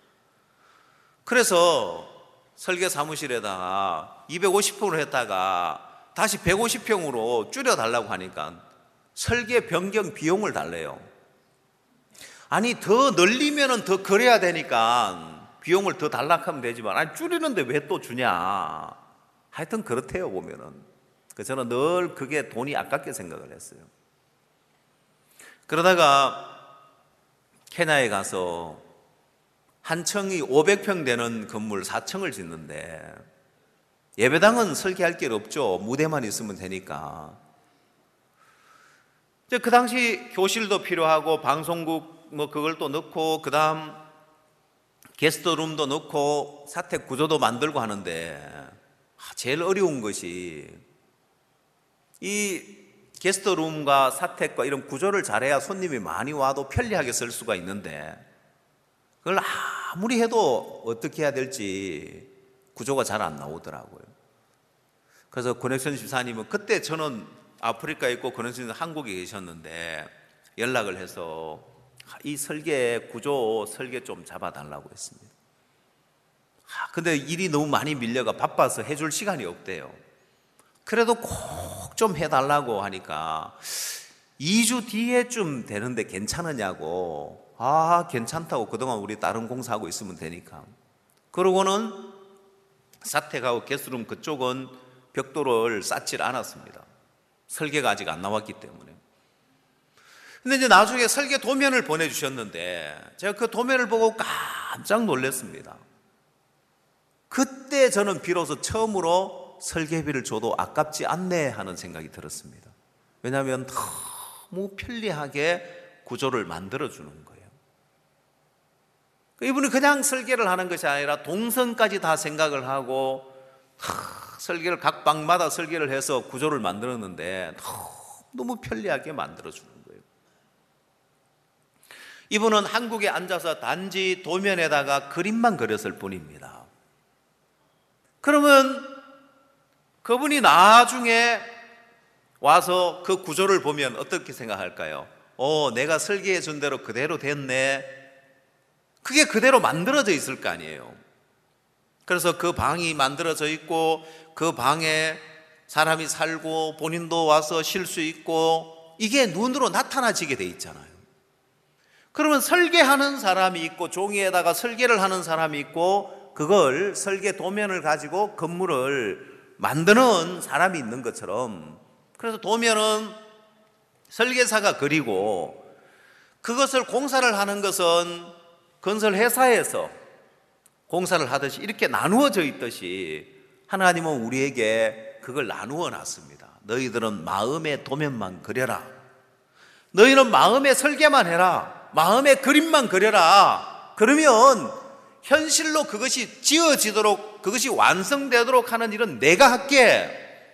B: 그래서 설계 사무실에다가 이백오십 평으로 했다가 다시 백오십 평으로 줄여달라고 하니까 설계 변경 비용을 달래요. 아니 더 늘리면은 더 그래야 되니까 비용을 더 달라고 하면 되지만 아니 줄이는데 왜 또 주냐. 하여튼 그렇대요 보면은. 그래서 저는 늘 그게 돈이 아깝게 생각을 했어요. 그러다가 케냐에 가서 한 층이 오백 평 되는 건물 사 층을 짓는데 예배당은 설계할 게 없죠. 무대만 있으면 되니까. 그 당시 교실도 필요하고 방송국 뭐 그걸 또 넣고 그 다음 게스트룸도 넣고 사택 구조도 만들고 하는데 제일 어려운 것이 이 게스트룸과 사택과 이런 구조를 잘해야 손님이 많이 와도 편리하게 쓸 수가 있는데 그걸 아무리 해도 어떻게 해야 될지 구조가 잘 안 나오더라고요. 그래서 권혁선 집사님은 그때 저는 아프리카에 있고 권혁선 집사님은 한국에 계셨는데 연락을 해서 이 설계 구조 설계 좀 잡아달라고 했습니다. 근데 일이 너무 많이 밀려가 바빠서 해줄 시간이 없대요. 그래도 꼭 좀 해달라고 하니까 이 주 뒤에쯤 되는데 괜찮으냐고. 아 괜찮다고. 그동안 우리 다른 공사하고 있으면 되니까. 그러고는 사택하고 게스트룸 그쪽은 벽돌을 쌓질 않았습니다. 설계가 아직 안 나왔기 때문에. 근데 이제 나중에 설계 도면을 보내주셨는데 제가 그 도면을 보고 깜짝 놀랐습니다. 그때 저는 비로소 처음으로 설계비를 줘도 아깝지 않네 하는 생각이 들었습니다. 왜냐하면 너무 편리하게 구조를 만들어주는 거예요. 이분이 그냥 설계를 하는 것이 아니라 동선까지 다 생각을 하고 설계를 각 방마다 설계를 해서 구조를 만들었는데 너무 편리하게 만들어주는 거예요. 이분은 한국에 앉아서 단지 도면에다가 그림만 그렸을 뿐입니다. 그러면 그분이 나중에 와서 그 구조를 보면 어떻게 생각할까요? 어, 내가 설계해 준 대로 그대로 됐네. 그게 그대로 만들어져 있을 거 아니에요. 그래서 그 방이 만들어져 있고 그 방에 사람이 살고 본인도 와서 쉴 수 있고 이게 눈으로 나타나지게 돼 있잖아요. 그러면 설계하는 사람이 있고 종이에다가 설계를 하는 사람이 있고 그걸 설계 도면을 가지고 건물을 만드는 사람이 있는 것처럼, 그래서 도면은 설계사가 그리고 그것을 공사를 하는 것은 건설 회사에서 공사를 하듯이 이렇게 나누어져 있듯이 하나님은 우리에게 그걸 나누어 놨습니다. 너희들은 마음의 도면만 그려라. 너희는 마음의 설계만 해라. 마음의 그림만 그려라. 그러면 현실로 그것이 지어지도록, 그것이 완성되도록 하는 일은 내가 할게.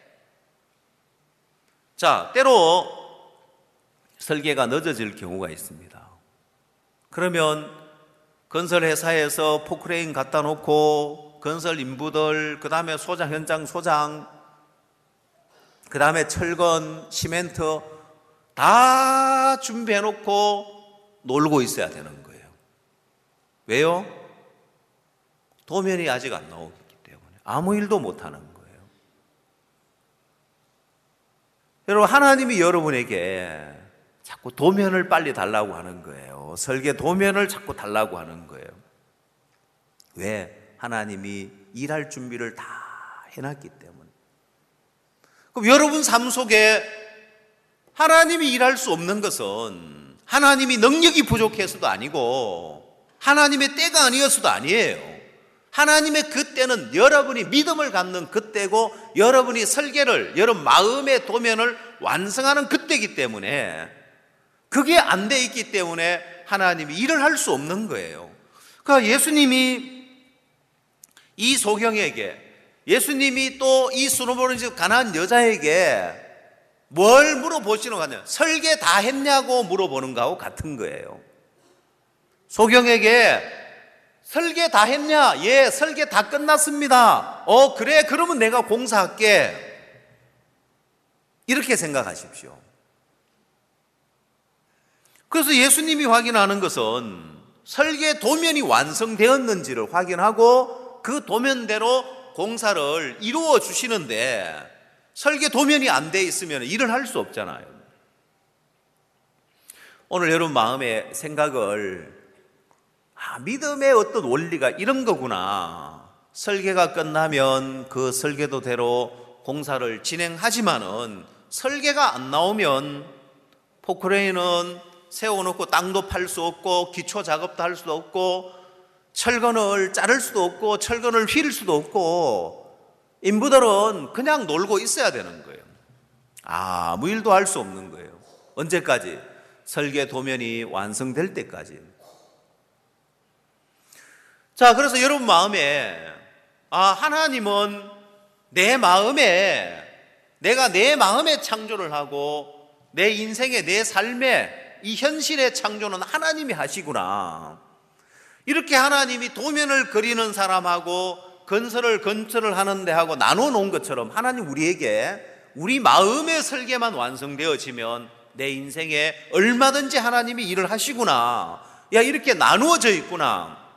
B: 자, 때로 설계가 늦어질 경우가 있습니다. 그러면 건설회사에서 포크레인 갖다 놓고 건설 인부들, 그 다음에 소장, 현장 소장, 그 다음에 철근, 시멘트 다 준비해 놓고 놀고 있어야 되는 거예요. 왜요? 도면이 아직 안 나오기 때문에 아무 일도 못하는 거예요. 여러분, 하나님이 여러분에게 자꾸 도면을 빨리 달라고 하는 거예요. 설계 도면을 자꾸 달라고 하는 거예요. 왜? 하나님이 일할 준비를 다 해놨기 때문에. 그럼 여러분 삶 속에 하나님이 일할 수 없는 것은 하나님이 능력이 부족해서도 아니고 하나님의 때가 아니어서도 아니에요. 하나님의 그 때는 여러분이 믿음을 갖는 그 때고 여러분이 설계를, 여러분 마음의 도면을 완성하는 그 때이기 때문에, 그게 안 돼 있기 때문에 하나님이 일을 할 수 없는 거예요. 그러니까 예수님이 이 소경에게, 예수님이 또 이 수노보는 집 가난한 여자에게 뭘 물어보시는 거냐? 설계 다 했냐고 물어보는 거하고 같은 거예요. 소경에게 설계 다 했냐? 예, 설계 다 끝났습니다. 어, 그래, 그러면 내가 공사할게. 이렇게 생각하십시오. 그래서 예수님이 확인하는 것은 설계 도면이 완성되었는지를 확인하고 그 도면대로 공사를 이루어 주시는데, 설계 도면이 안 돼 있으면 일을 할 수 없잖아요. 오늘 여러분 마음의 생각을, 아, 믿음의 어떤 원리가 이런 거구나. 설계가 끝나면 그 설계도대로 공사를 진행하지만은 설계가 안 나오면 포크레인은 세워놓고 땅도 팔 수 없고 기초 작업도 할 수도 없고 철근을 자를 수도 없고 철근을 휠 수도 없고 인부들은 그냥 놀고 있어야 되는 거예요. 아무 일도 할 수 없는 거예요. 언제까지? 설계 도면이 완성될 때까지. 자, 그래서 여러분 마음에, 아, 하나님은 내 마음에, 내가 내 마음에 창조를 하고 내 인생의, 내 삶의 이 현실의 창조는 하나님이 하시구나. 이렇게 하나님이 도면을 그리는 사람하고 건설을 건설을 하는 데하고 나눠 놓은 것처럼 하나님 우리에게 우리 마음의 설계만 완성되어지면 내 인생에 얼마든지 하나님이 일을 하시구나. 야, 이렇게 나누어져 있구나.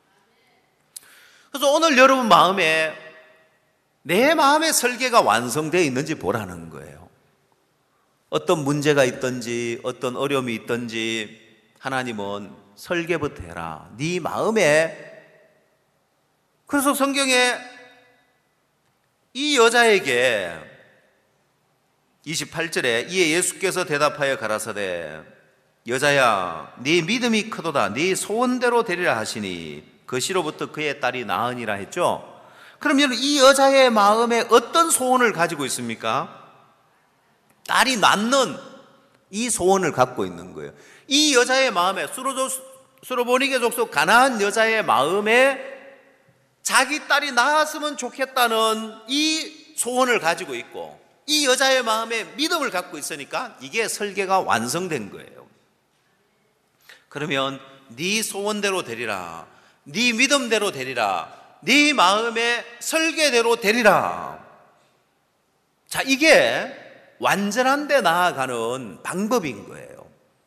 B: 그래서 오늘 여러분 마음에 내 마음의 설계가 완성되어 있는지 보라는 거예요. 어떤 문제가 있든지 어떤 어려움이 있든지 하나님은 설계부터 해라. 네 마음에. 그래서 성경에 이 여자에게 이십팔 절에 이에 예수께서 대답하여 가라사대
A: 여자야 네 믿음이 크도다 네 소원대로 되리라 하시니 그 시로부터 그의 딸이 나으니라 했죠. 그러면 이 여자의 마음에 어떤 소원을 가지고 있습니까? 딸이 낳는 이 소원을 갖고 있는 거예요. 이 여자의 마음에 수로보니게 족속 가나안 여자의 마음에 자기 딸이 낳았으면 좋겠다는 이 소원을 가지고 있고 이 여자의 마음에 믿음을 갖고 있으니까 이게 설계가 완성된 거예요. 그러면 네 소원대로 되리라, 네 믿음대로 되리라, 네 마음의 설계대로 되리라. 자, 이게 완전한 데 나아가는 방법인 거예요.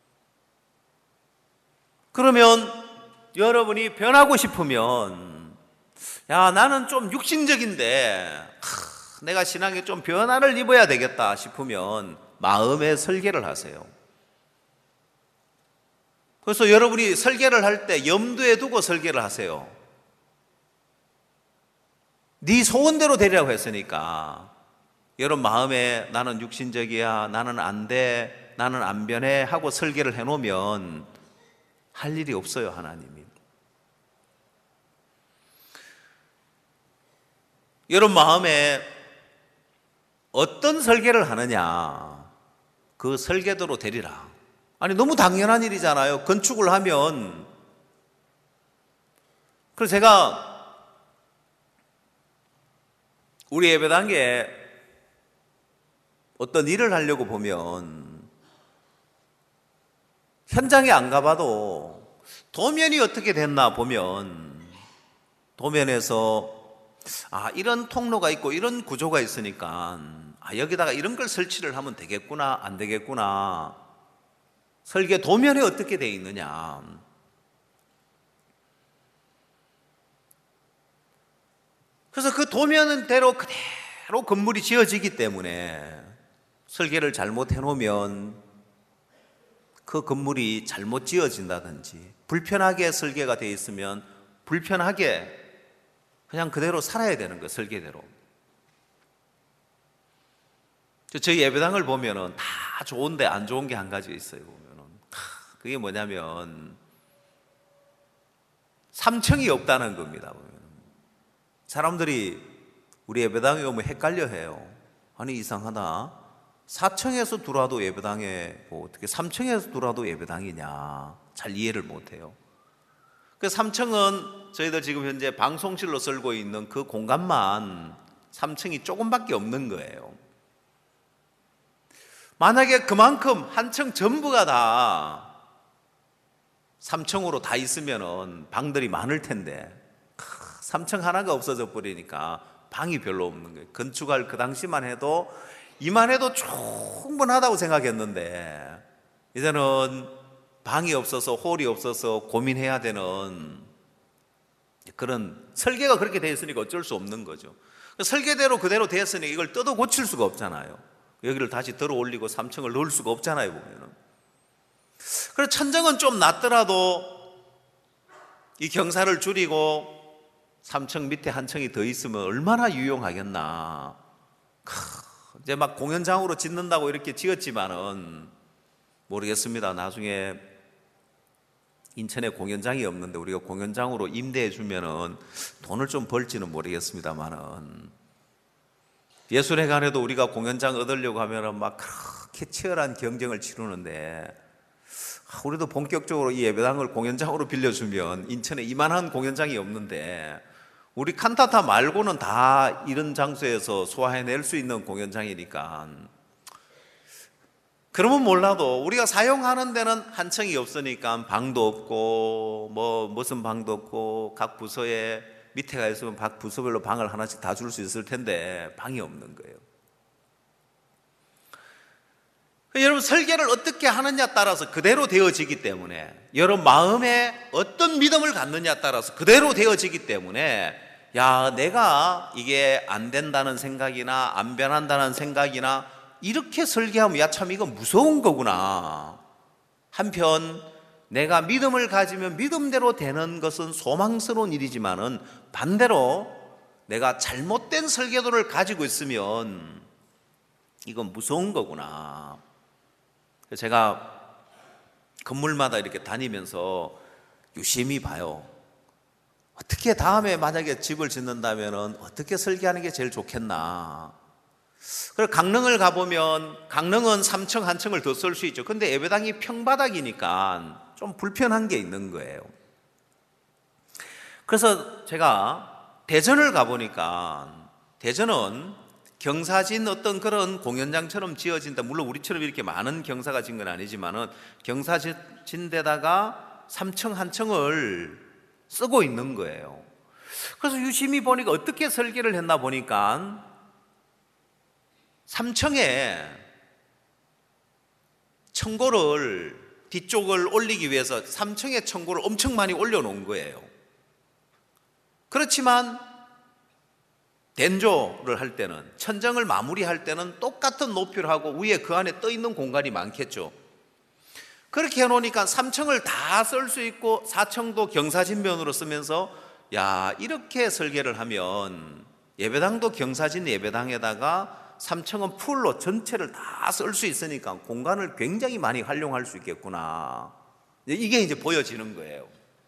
A: 그러면 여러분이 변하고 싶으면 야 나는 좀 육신적인데 하, 내가 신앙에 좀 변화를 입어야 되겠다 싶으면 마음의 설계를 하세요. 그래서 여러분이 설계를 할 때 염두에 두고 설계를 하세요. 네 소원대로 되리라고 했으니까 여러분 마음에 나는 육신적이야, 나는 안 돼, 나는 안 변해 하고 설계를 해놓으면 할 일이 없어요. 하나님이. 여러분 마음에 어떤 설계를 하느냐, 그 설계대로 되리라. 아니 너무 당연한 일이잖아요. 건축을 하면. 그래서 제가 우리 예배당에 어떤 일을 하려고 보면 현장에 안 가봐도 도면이 어떻게 됐나 보면 도면에서 아 이런 통로가 있고 이런 구조가 있으니까 아 여기다가 이런 걸 설치를 하면 되겠구나 안 되겠구나, 설계 도면에 어떻게 돼 있느냐, 그래서 그 도면대로 그대로 건물이 지어지기 때문에 설계를 잘못 해놓으면 그 건물이 잘못 지어진다든지 불편하게 설계가 되어 있으면 불편하게 그냥 그대로 살아야 되는 거예요. 설계대로. 저희 예배당을 보면은 다 좋은데 안 좋은 게 한 가지 있어요. 보면은 그게 뭐냐면 삼 층이 없다는 겁니다. 보면 사람들이 우리 예배당에 오면 헷갈려 해요. 아니 이상하다. 사 층에서 들어와도 예배당에 뭐 어떻게 삼 층에서 들어와도 예배당이냐 잘 이해를 못해요. 그 삼 층은 저희들 지금 현재 방송실로 쓰고 있는 그 공간만 삼 층이 조금밖에 없는 거예요. 만약에 그만큼 한 층 전부가 다 삼 층으로 다 있으면은 방들이 많을 텐데 삼 층 하나가 없어져 버리니까 방이 별로 없는 거예요. 건축할 그 당시만 해도 이만 해도 충분하다고 생각했는데 이제는 방이 없어서 홀이 없어서 고민해야 되는 그런 설계가 그렇게 되어 있으니까 어쩔 수 없는 거죠. 설계대로 그대로 되었으니 이걸 뜯어 고칠 수가 없잖아요. 여기를 다시 들어 올리고 삼 층을 넣을 수가 없잖아요. 보면은. 그래서 천정은 좀 낮더라도 이 경사를 줄이고 삼 층 밑에 한 층이 더 있으면 얼마나 유용하겠나. 이제 막 공연장으로 짓는다고 이렇게 지었지만은 모르겠습니다. 나중에 인천에 공연장이 없는데 우리가 공연장으로 임대해 주면은 돈을 좀 벌지는 모르겠습니다만은 예술에 관해도 우리가 공연장 얻으려고 하면은 막 그렇게 치열한 경쟁을 치르는데 우리도 본격적으로 이 예배당을 공연장으로 빌려주면 인천에 이만한 공연장이 없는데 우리 칸타타 말고는 다 이런 장소에서 소화해낼 수 있는 공연장이니까 그러면 몰라도 우리가 사용하는 데는 한 층이 없으니까 방도 없고 뭐 무슨 방도 없고 각 부서에 밑에가 있으면 각 부서별로 방을 하나씩 다 줄 수 있을 텐데 방이 없는 거예요. 여러분 설계를 어떻게 하느냐 따라서 그대로 되어지기 때문에 여러분 마음에 어떤 믿음을 갖느냐 따라서 그대로 되어지기 때문에 야 내가 이게 안 된다는 생각이나 안 변한다는 생각이나 이렇게 설계하면 야 참 이거 무서운 거구나. 한편 내가 믿음을 가지면 믿음대로 되는 것은 소망스러운 일이지만은 반대로 내가 잘못된 설계도를 가지고 있으면 이건 무서운 거구나. 제가
B: 건물마다 이렇게 다니면서 유심히 봐요. 어떻게 다음에 만약에 집을 짓는다면 어떻게 설계하는 게 제일 좋겠나. 그리고 강릉을 가보면 강릉은 삼 층 한 층을 더 쓸 수 있죠. 근데 예배당이 평바닥이니까 좀 불편한 게 있는 거예요. 그래서 제가 대전을 가보니까 대전은 경사진 어떤 그런 공연장처럼 지어진다. 물론 우리처럼 이렇게 많은 경사가 진 건 아니지만은 경사진 데다가 삼 층 한 층을 쓰고 있는 거예요. 그래서 유심히 보니까 어떻게 설계를 했나 보니까 삼 층에 청고를 뒤쪽을 올리기 위해서 삼 층에 청고를 엄청 많이 올려놓은 거예요. 그렇지만 den조를 할 때는, 천정을 마무리할 때는 똑같은 높이를 하고 위에 그 안에 떠 있는 공간이 많겠죠. 그렇게 해놓으니까 삼 층을 다 쓸 수 있고 사 층도 경사진면으로 쓰면서 야, 이렇게 설계를 하면 예배당도 경사진 예배당에다가 삼 층은 풀로 전체를 다 쓸 수 있으니까 공간을 굉장히 많이 활용할 수 있겠구나. 이게 이제 보여지는 거예요.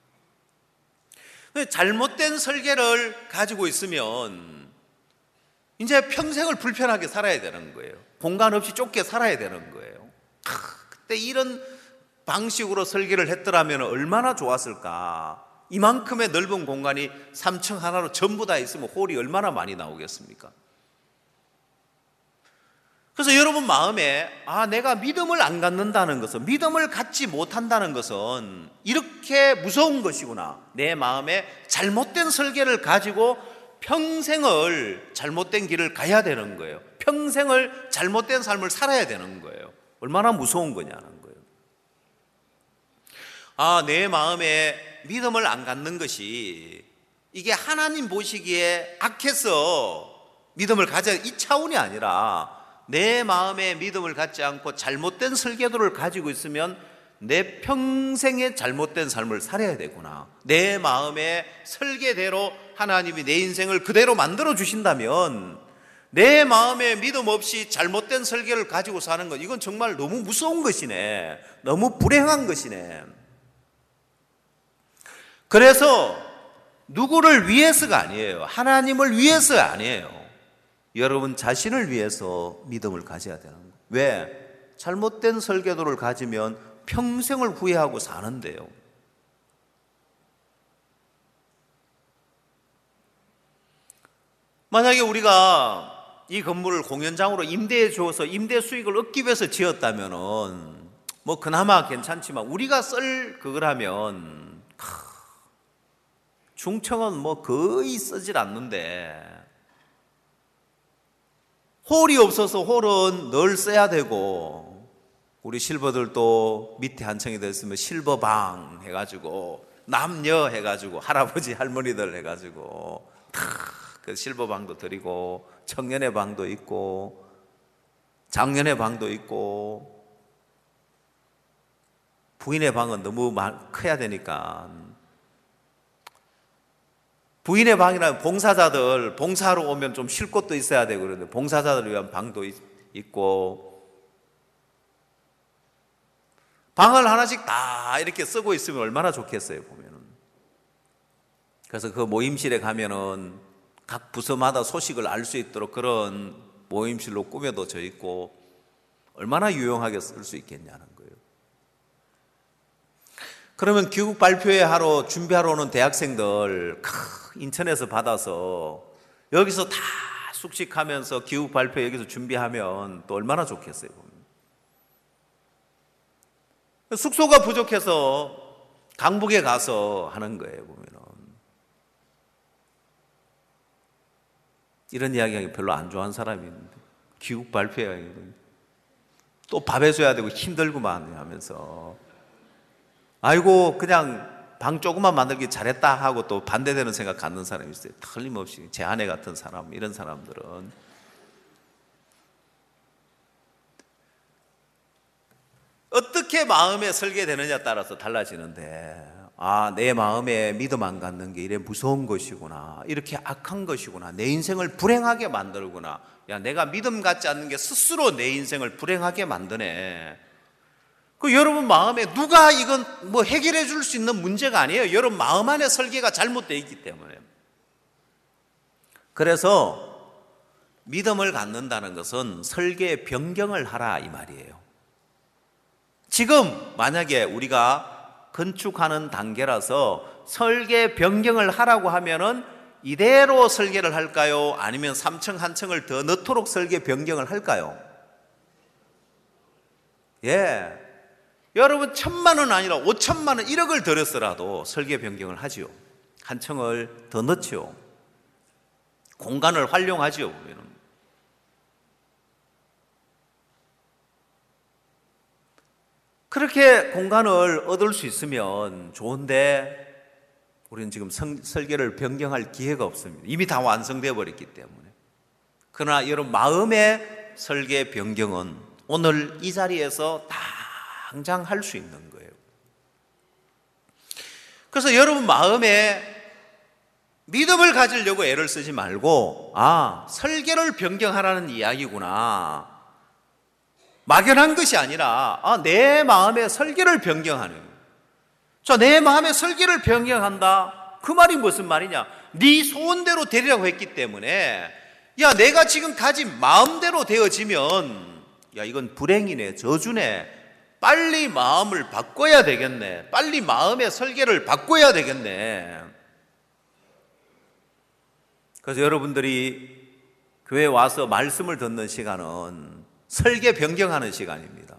B: 잘못된 설계를 가지고 있으면 이제 평생을 불편하게 살아야 되는 거예요. 공간 없이 좁게 살아야 되는 거예요. 그때 이런 방식으로 설계를 했더라면 얼마나 좋았을까. 이만큼의 넓은 공간이 삼 층 하나로 전부 다 있으면 홀이 얼마나 많이 나오겠습니까? 그래서 여러분 마음에 아, 내가 믿음을 안 갖는다는 것은, 믿음을 갖지 못한다는 것은 이렇게 무서운 것이구나. 내 마음에 잘못된 설계를 가지고 평생을 잘못된 길을 가야 되는 거예요. 평생을 잘못된 삶을 살아야 되는 거예요. 얼마나 무서운 거냐는 거예요. 아, 내 마음에 믿음을 안 갖는 것이 이게 하나님 보시기에 악해서 믿음을 가져, 이 차원이 아니라 내 마음에 믿음을 갖지 않고 잘못된 설계도를 가지고 있으면 내 평생의 잘못된 삶을 살아야 되구나. 내 마음의 설계대로 하나님이 내 인생을 그대로 만들어 주신다면 내 마음에 믿음 없이 잘못된 설계를 가지고 사는 것, 이건 정말 너무 무서운 것이네. 너무 불행한 것이네. 그래서 누구를 위해서가 아니에요. 하나님을 위해서가 아니에요. 여러분 자신을 위해서 믿음을 가져야 되는 거예요. 왜? 잘못된 설계도를 가지면 평생을 후회하고 사는데요. 만약에 우리가 이 건물을 공연장으로 임대해 주어서 임대 수익을 얻기 위해서 지었다면은 뭐 그나마 괜찮지만, 우리가 쓸 그거라면 중청은 뭐 거의 쓰질 않는데, 홀이 없어서 홀은 늘 써야 되고, 우리 실버들도 밑에 한 층이 됐으면 실버방 해가지고 남녀 해가지고 할아버지 할머니들 해가지고 다 그 실버방도 드리고 청년의 방도 있고 장년의 방도 있고, 부인의 방은 너무 커야 되니까 부인의 방이라면 봉사자들 봉사하러 오면 좀 쉴 곳도 있어야 되고, 그런데 봉사자들을 위한 방도 있고, 방을 하나씩 다 이렇게 쓰고 있으면 얼마나 좋겠어요, 보면은. 그래서 그 모임실에 가면은 각 부서마다 소식을 알 수 있도록 그런 모임실로 꾸며져 있고, 얼마나 유용하게 쓸 수 있겠냐는 거예요. 그러면 교육 발표회 하러 준비하러 오는 대학생들 인천에서 받아서 여기서 다 숙식하면서 교육 발표 여기서 준비하면 또 얼마나 좋겠어요. 숙소가 부족해서 강북에 가서 하는 거예요, 보면은. 이런 이야기 별로 안 좋아하는 사람이 있는데, 교육 발표회 또 밥 해줘야 되고 힘들구만 하면서, 아이고 그냥 방 조금만 만들기 잘했다 하고 또 반대되는 생각 갖는 사람이 있어요. 틀림없이 제 아내 같은 사람, 이런 사람들은. 어떻게 마음에 설계되느냐에 따라서 달라지는데, 아, 내 마음에 믿음 안 갖는 게 이래 무서운 것이구나, 이렇게 악한 것이구나, 내 인생을 불행하게 만들구나. 야, 내가 믿음 갖지 않는 게 스스로 내 인생을 불행하게 만드네. 그 여러분 마음에 누가 이건 뭐 해결해 줄 수 있는 문제가 아니에요. 여러분 마음 안에 설계가 잘못되어 있기 때문에. 그래서 믿음을 갖는다는 것은 설계 변경을 하라 이 말이에요. 지금 만약에 우리가 건축하는 단계라서 설계 변경을 하라고 하면은 이대로 설계를 할까요? 아니면 삼 층 한 층을 더 넣도록 설계 변경을 할까요? 예. 여러분 천만 원 아니라 오천만 원, 일억을 들였더라도 설계 변경을 하지요. 한 층을 더 넣지요. 공간을 활용하지요. 보면은. 그렇게 공간을 얻을 수 있으면 좋은데 우리는 지금 성, 설계를 변경할 기회가 없습니다. 이미 다 완성되어 버렸기 때문에. 그러나 여러분 마음의 설계 변경은 오늘 이 자리에서 당장 할 수 있는 거예요. 그래서 여러분 마음에 믿음을 가지려고 애를 쓰지 말고 아, 설계를 변경하라는 이야기구나. 막연한 것이 아니라 아, 내 마음의 설계를 변경하는. 자, 내 마음의 설계를 변경한다. 그 말이 무슨 말이냐? 네 소원대로 되리라고 했기 때문에 야, 내가 지금 가진 마음대로 되어지면 야, 이건 불행이네, 저주네. 빨리 마음을 바꿔야 되겠네. 빨리 마음의 설계를 바꿔야 되겠네. 그래서 여러분들이 교회에 와서 말씀을 듣는 시간은 설계 변경하는 시간입니다.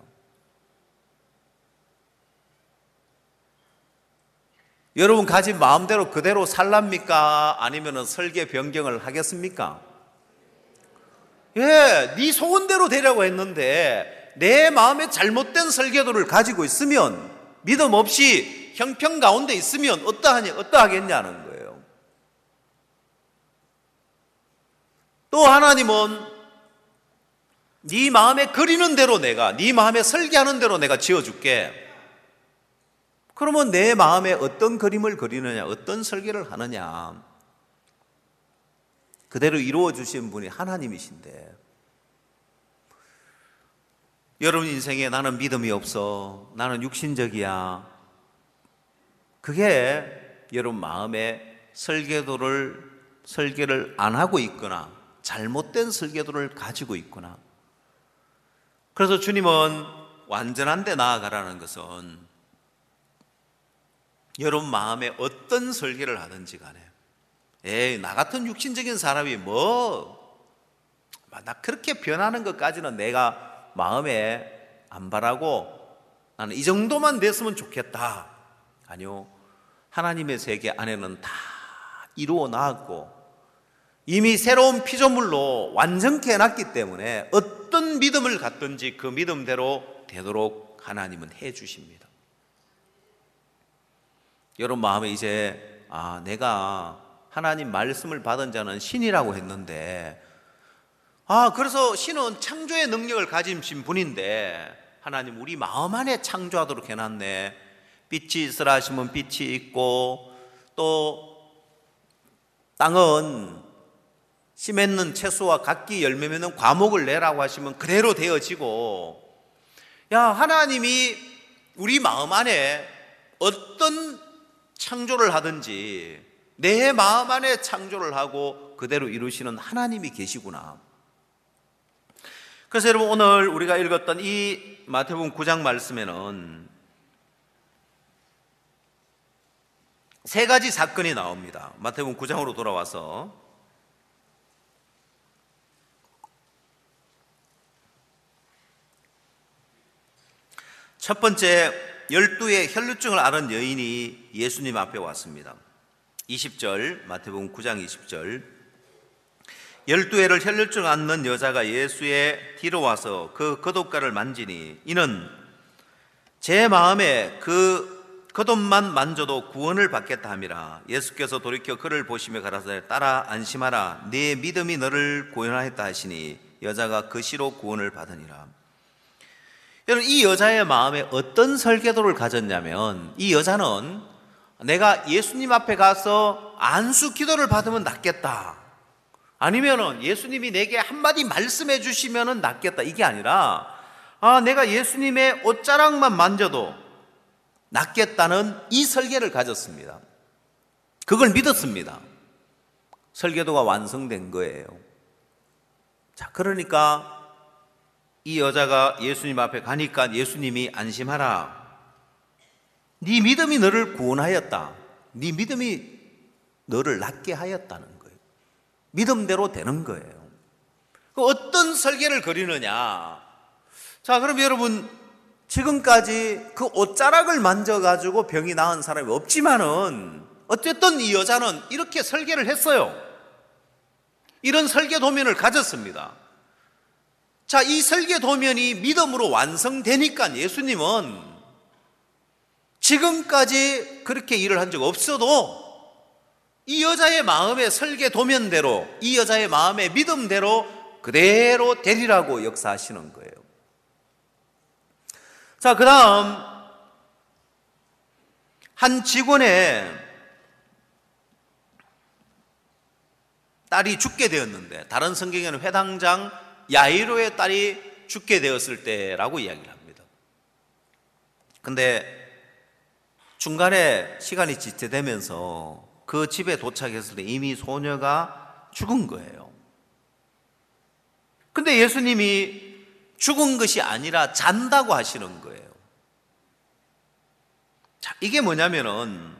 B: 여러분 가진 마음대로 그대로 살랍니까? 아니면 설계 변경을 하겠습니까? 예, 네 소원대로 되려고 했는데 내 마음에 잘못된 설계도를 가지고 있으면 믿음 없이 형평 가운데 있으면 어떠하냐, 어떠하겠냐는 거예요. 또 하나님은 네 마음에 그리는 대로 내가, 네 마음에 설계하는 대로 내가 지어줄게. 그러면 내 마음에 어떤 그림을 그리느냐, 어떤 설계를 하느냐, 그대로 이루어 주신 분이 하나님이신데, 여러분 인생에 나는 믿음이 없어, 나는 육신적이야, 그게 여러분 마음에 설계도를 설계를 안 하고 있거나 잘못된 설계도를 가지고 있구나. 그래서 주님은 완전한 데 나아가라는 것은 여러분 마음에 어떤 설계를 하든지 간에 에이, 나 같은 육신적인 사람이 뭐 나 그렇게 변하는 것까지는 내가 마음에 안 바라고 나는 이 정도만 됐으면 좋겠다. 아니요, 하나님의 세계 안에는 다 이루어 나왔고 이미 새로운 피조물로 완전케 해놨기 때문에 어떤 믿음을 갖든지 그 믿음대로 되도록 하나님은 해주십니다. 여러분 마음에 이제 아, 내가 하나님 말씀을 받은 자는 신이라고 했는데 아, 그래서 신은 창조의 능력을 가지신 분인데 하나님 우리 마음 안에 창조하도록 해놨네. 빛이 있으라 하시면 빛이 있고 또 땅은 씨 맺는 채소와 각기 열매 맺는 과목을 내라고 하시면 그대로 되어지고, 야, 하나님이 우리 마음 안에 어떤 창조를 하든지 내 마음 안에 창조를 하고 그대로 이루시는 하나님이 계시구나. 그래서 여러분 오늘 우리가 읽었던 이 마태복음 구 장 말씀에는 세 가지 사건이 나옵니다. 마태복음 구 장으로 돌아와서 첫 번째, 열두의 혈루증을 앓은 여인이 예수님 앞에 왔습니다. 이십 절, 마태복음 구 장 이십 절. 열두 해를 혈루증 앓는 여자가 예수의 뒤로 와서 그 겉옷가를 만지니 이는 제 마음에 그 겉옷만 만져도 구원을 받겠다 함이라. 예수께서 돌이켜 그를 보시며 가라사대 따라 안심하라, 네 믿음이 너를 구원하였다 하시니 여자가 그 시로 구원을 받으니라. 여러분 이 여자의 마음에 어떤 설계도를 가졌냐면 이 여자는 내가 예수님 앞에 가서 안수 기도를 받으면 낫겠다, 아니면은 예수님이 내게 한마디 말씀해 주시면은 낫겠다, 이게 아니라 아, 내가 예수님의 옷자락만 만져도 낫겠다는 이 설계를 가졌습니다. 그걸 믿었습니다. 설계도가 완성된 거예요. 자, 그러니까 이 여자가 예수님 앞에 가니까 예수님이 안심하라. 네 믿음이 너를 구원하였다. 네 믿음이 너를 낫게 하였다는 거예요. 믿음대로 되는 거예요. 어떤 설계를 그리느냐? 자, 그럼 여러분, 지금까지 그 옷자락을 만져가지고 병이 나은 사람이 없지만은 어쨌든 이 여자는 이렇게 설계를 했어요. 이런 설계 도면을 가졌습니다. 자, 이 설계 도면이 믿음으로 완성되니까 예수님은 지금까지 그렇게 일을 한 적 없어도 이 여자의 마음의 설계 도면대로, 이 여자의 마음의 믿음대로 그대로 되리라고 역사하시는 거예요. 자, 그 다음 한 직원의 딸이 죽게 되었는데, 다른 성경에는 회당장 야이로의 딸이 죽게 되었을 때라고 이야기를 합니다. 근데 중간에 시간이 지체되면서 그 집에 도착했을 때 이미 소녀가 죽은 거예요. 근데 예수님이 죽은 것이 아니라 잔다고 하시는 거예요. 자, 이게 뭐냐면은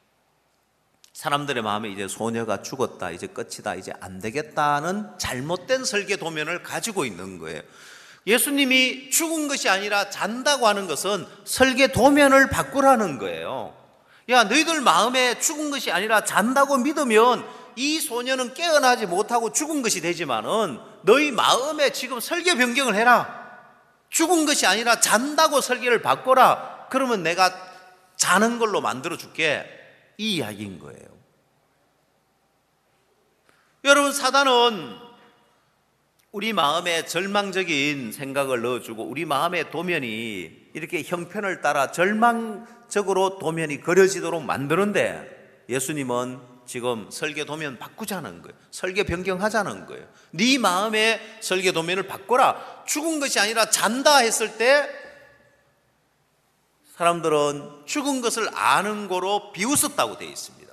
B: 사람들의 마음에 이제 소녀가 죽었다, 이제 끝이다, 이제 안 되겠다는 잘못된 설계 도면을 가지고 있는 거예요. 예수님이 죽은 것이 아니라 잔다고 하는 것은 설계 도면을 바꾸라는 거예요. 야, 너희들 마음에 죽은 것이 아니라 잔다고 믿으면 이 소녀는 깨어나지 못하고 죽은 것이 되지만은 너희 마음에 지금 설계 변경을 해라. 죽은 것이 아니라 잔다고 설계를 바꿔라. 그러면 내가 자는 걸로 만들어 줄게. 이 이야기인 거예요. 여러분, 사단은 우리 마음에 절망적인 생각을 넣어주고 우리 마음의 도면이 이렇게 형편을 따라 절망적으로 도면이 그려지도록 만드는데, 예수님은 지금 설계 도면 바꾸자는 거예요. 설계 변경하자는 거예요. 네 마음의 설계 도면을 바꿔라. 죽은 것이 아니라 잔다 했을 때 사람들은 죽은 것을 아는 거로 비웃었다고 되어 있습니다.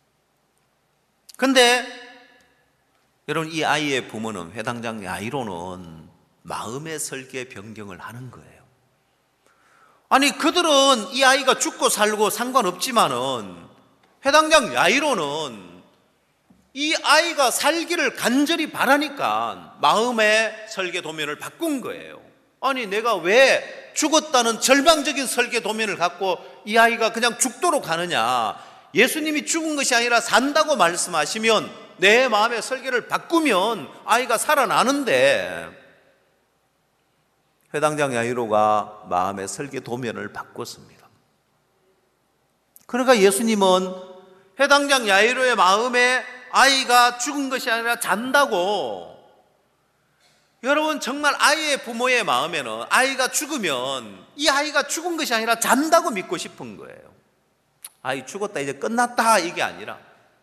B: 그런데 여러분, 이 아이의 부모는, 회당장 야이로는 마음의 설계 변경을 하는 거예요. 아니, 그들은 이 아이가 죽고 살고 상관없지만은 회당장 야이로는 이 아이가 살기를 간절히 바라니까 마음의 설계 도면을 바꾼 거예요. 아니, 내가 왜 죽었다는 절망적인 설계 도면을 갖고 이 아이가 그냥 죽도록 하느냐? 예수님이 죽은 것이 아니라 산다고 말씀하시면 내 마음의 설계를 바꾸면 아이가 살아나는데, 회당장 야이로가 마음의 설계 도면을 바꿨습니다. 그러니까 예수님은 회당장 야이로의 마음에 아이가 죽은 것이 아니라 잔다고, 여러분, 정말 아이의 부모의 마음에는 아이가 죽으면 이 아이가 죽은 것이 아니라 잔다고 믿고 싶은 거예요. 아이 죽었다, 이제 끝났다, 이게 아니라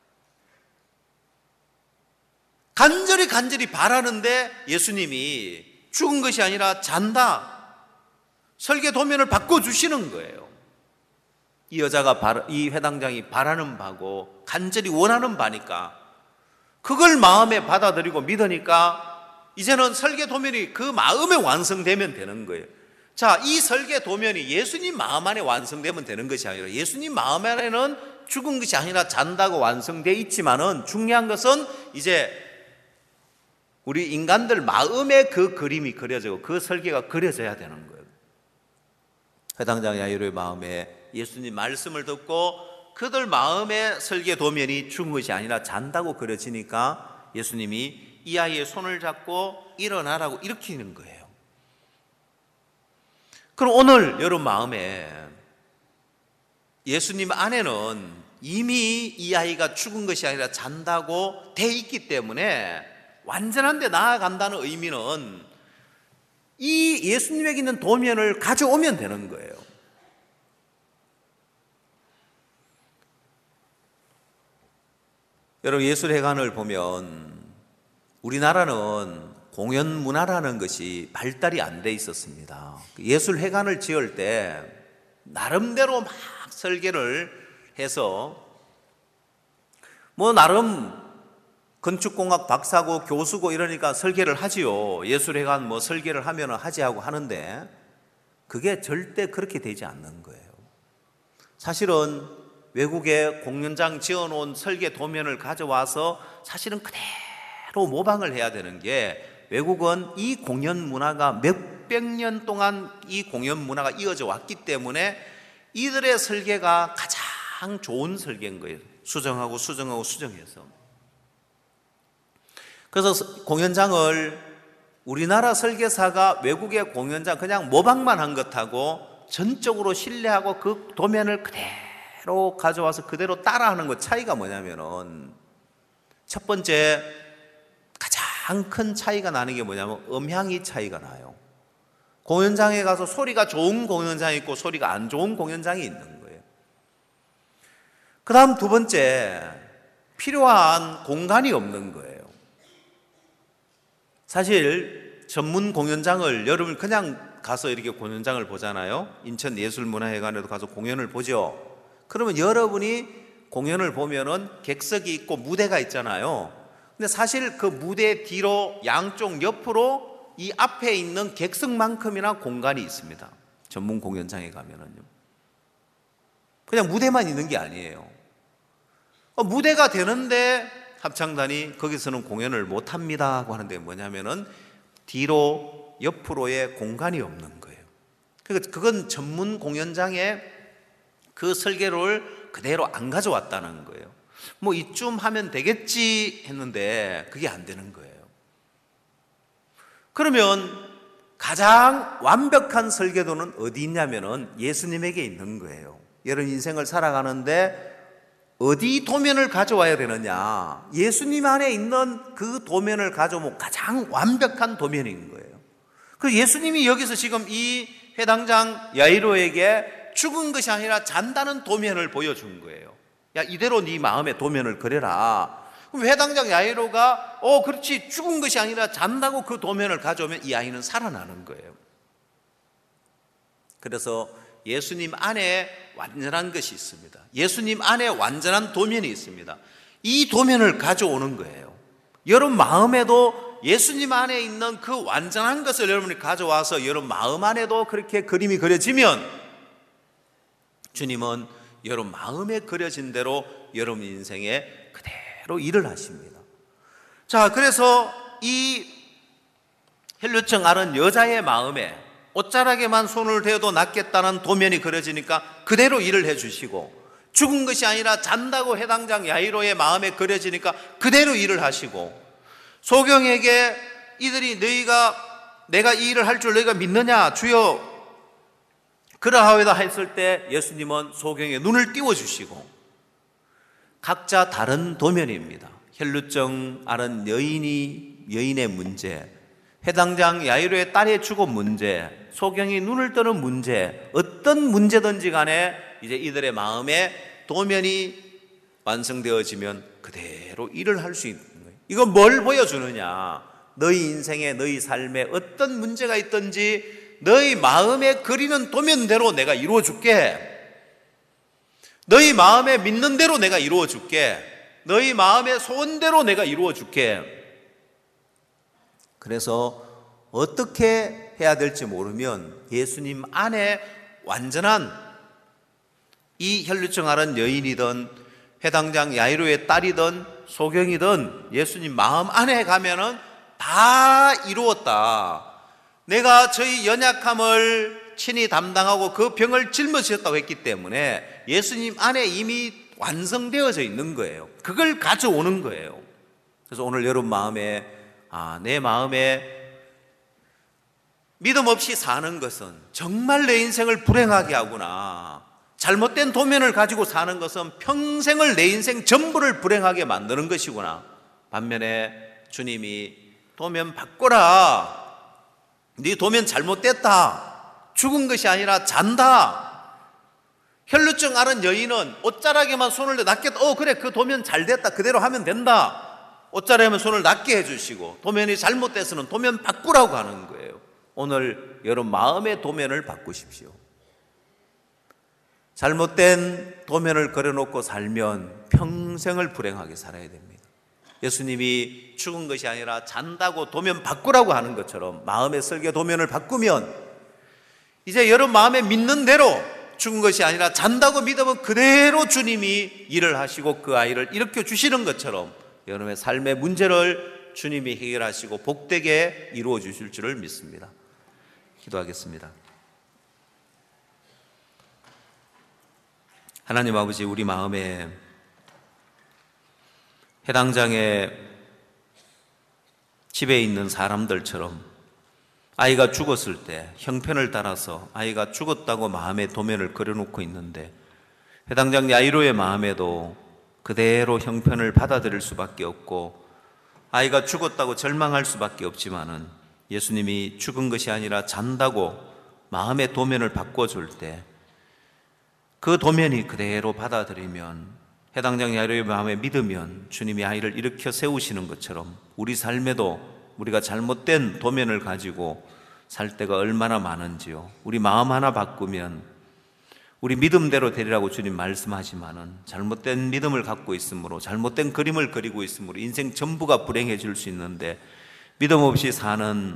B: 간절히 간절히 바라는데 예수님이 죽은 것이 아니라 잔다, 설계 도면을 바꿔주시는 거예요. 이 여자가 바라, 이 회당장이 바라는 바고 간절히 원하는 바니까 그걸 마음에 받아들이고 믿으니까 이제는 설계 도면이 그 마음에 완성되면 되는 거예요. 자, 이 설계 도면이 예수님 마음 안에 완성되면 되는 것이 아니라, 예수님 마음 안에는 죽은 것이 아니라 잔다고 완성되어 있지만은 중요한 것은 이제 우리 인간들 마음에 그 그림이 그려지고 그 설계가 그려져야 되는 거예요. 회당장 야이로의 마음에 예수님 말씀을 듣고 그들 마음의 설계 도면이 죽은 것이 아니라 잔다고 그려지니까 예수님이 이 아이의 손을 잡고 일어나라고 일으키는 거예요. 그럼 오늘 여러분 마음에 예수님 안에는 이미 이 아이가 죽은 것이 아니라 잔다고 돼 있기 때문에 완전한 데 나아간다는 의미는 이 예수님에게 있는 도면을 가져오면 되는 거예요. 여러분, 예술회관을 보면 우리나라는 공연 문화라는 것이 발달이 안 돼 있었습니다. 예술회관을 지을 때 나름대로 막 설계를 해서 뭐 나름 건축공학 박사고 교수고 이러니까 설계를 하지요. 예술회관 뭐 설계를 하면 하지 하고 하는데 그게 절대 그렇게 되지 않는 거예요. 사실은 외국에 공연장 지어놓은 설계 도면을 가져와서 사실은 그대로 모방을 해야 되는 게, 외국은 이 공연 문화가 몇백 년 동안 이 공연 문화가 이어져 왔기 때문에 이들의 설계가 가장 좋은 설계인 거예요. 수정하고 수정하고 수정해서. 그래서 공연장을 우리나라 설계사가 외국의 공연장 그냥 모방만 한 것하고 전적으로 신뢰하고 그 도면을 그대로 가져와서 그대로 따라하는 것 차이가 뭐냐면은, 첫 번째 가장 큰 차이가 나는 게 뭐냐면 음향이 차이가 나요. 공연장에 가서 소리가 좋은 공연장이 있고 소리가 안 좋은 공연장이 있는 거예요. 그 다음 두 번째, 필요한 공간이 없는 거예요. 사실 전문 공연장을 여러분 그냥 가서 이렇게 공연장을 보잖아요. 인천예술문화회관에도 가서 공연을 보죠. 그러면 여러분이 공연을 보면은 객석이 있고 무대가 있잖아요. 근데 사실 그 무대 뒤로 양쪽 옆으로 이 앞에 있는 객석만큼이나 공간이 있습니다. 전문 공연장에 가면은요. 그냥 무대만 있는 게 아니에요. 무대가 되는데 합창단이 거기서는 공연을 못 합니다 하고 하는데 뭐냐면은 뒤로 옆으로의 공간이 없는 거예요. 그러니까 그건 전문 공연장에 그 설계를 그대로 안 가져왔다는 거예요. 뭐 이쯤 하면 되겠지 했는데 그게 안 되는 거예요. 그러면 가장 완벽한 설계도는 어디 있냐면은 예수님에게 있는 거예요. 여러분 인생을 살아가는데 어디 도면을 가져와야 되느냐? 예수님 안에 있는 그 도면을 가져오면 가장 완벽한 도면인 거예요. 그래서 예수님이 여기서 지금 이 회당장 야이로에게 죽은 것이 아니라 잔다는 도면을 보여준 거예요. 야, 이대로 네 마음의 도면을 그려라. 그럼 회당장 야이로가 어 그렇지, 죽은 것이 아니라 잔다고 그 도면을 가져오면 이 아이는 살아나는 거예요. 그래서 예수님 안에 완전한 것이 있습니다. 예수님 안에 완전한 도면이 있습니다. 이 도면을 가져오는 거예요. 여러분 마음에도 예수님 안에 있는 그 완전한 것을 여러분이 가져와서 여러분 마음 안에도 그렇게 그림이 그려지면 주님은 여러분 마음에 그려진 대로 여러분 인생에 그대로 일을 하십니다. 자, 그래서 이 혈루증 앓은 여자의 마음에 옷자락에만 손을 대어도 낫겠다는 도면이 그려지니까 그대로 일을 해주시고, 죽은 것이 아니라 잔다고 회당장 야이로의 마음에 그려지니까 그대로 일을 하시고, 소경에게 이들이 너희가 내가 이 일을 할 줄 너희가 믿느냐 주여 그러하오이다 했을 때 예수님은 소경의 눈을 띄워주시고, 각자 다른 도면입니다. 혈루증 앓은 여인이 여인의 문제, 회당장 야이로의 딸의 죽음 문제, 소경이 눈을 뜨는 문제, 어떤 문제든지 간에 이제 이들의 마음에 도면이 완성되어지면 그대로 일을 할 수 있는 거예요. 이건 뭘 보여주느냐? 너희 인생에 너희 삶에 어떤 문제가 있든지 너희 마음에 그리는 도면대로 내가 이루어줄게. 너희 마음에 믿는 대로 내가 이루어줄게. 너희 마음의 소원대로 내가 이루어줄게. 그래서 어떻게 해야 될지 모르면 예수님 안에 완전한 이 혈루증 앓은 여인이든 회당장 야이로의 딸이든 소경이든 예수님 마음 안에 가면은 다 이루었다. 내가 저희 연약함을 친히 담당하고 그 병을 짊어지셨다고 했기 때문에 예수님 안에 이미 완성되어져 있는 거예요. 그걸 가져오는 거예요. 그래서 오늘 여러분 마음에 아, 내 마음에 믿음 없이 사는 것은 정말 내 인생을 불행하게 하구나. 잘못된 도면을 가지고 사는 것은 평생을 내 인생 전부를 불행하게 만드는 것이구나. 반면에 주님이 도면 바꿔라. 네 도면 잘못됐다. 죽은 것이 아니라 잔다. 혈루증 앓은 여인은 옷자락에만 손을 대 낫겠다. 어 그래 그 도면 잘 됐다. 그대로 하면 된다. 옷자리하면 손을 낮게 해주시고 도면이 잘못돼서는 도면 바꾸라고 하는 거예요. 오늘 여러분 마음의 도면을 바꾸십시오. 잘못된 도면을 그려놓고 살면 평생을 불행하게 살아야 됩니다. 예수님이 죽은 것이 아니라 잔다고 도면 바꾸라고 하는 것처럼 마음의 설계 도면을 바꾸면 이제 여러분 마음에 믿는 대로 죽은 것이 아니라 잔다고 믿으면 그대로 주님이 일을 하시고 그 아이를 일으켜 주시는 것처럼 여러분의 삶의 문제를 주님이 해결하시고 복되게 이루어 주실 줄을 믿습니다. 기도하겠습니다. 하나님 아버지, 우리 마음에 해당장에 집에 있는 사람들처럼 아이가 죽었을 때 형편을 따라서 아이가 죽었다고 마음의 도면을 그려놓고 있는데 해당장 야이로의 마음에도 그대로 형편을 받아들일 수밖에 없고 아이가 죽었다고 절망할 수밖에 없지만은 예수님이 죽은 것이 아니라 잔다고 마음의 도면을 바꿔줄 때 그 도면이 그대로 받아들이면 해당장 야이로의 마음에 믿으면 주님이 아이를 일으켜 세우시는 것처럼 우리 삶에도 우리가 잘못된 도면을 가지고 살 때가 얼마나 많은지요. 우리 마음 하나 바꾸면 우리 믿음대로 되리라고 주님 말씀하지만은 잘못된 믿음을 갖고 있으므로 잘못된 그림을 그리고 있으므로 인생 전부가 불행해질 수 있는데 믿음 없이 사는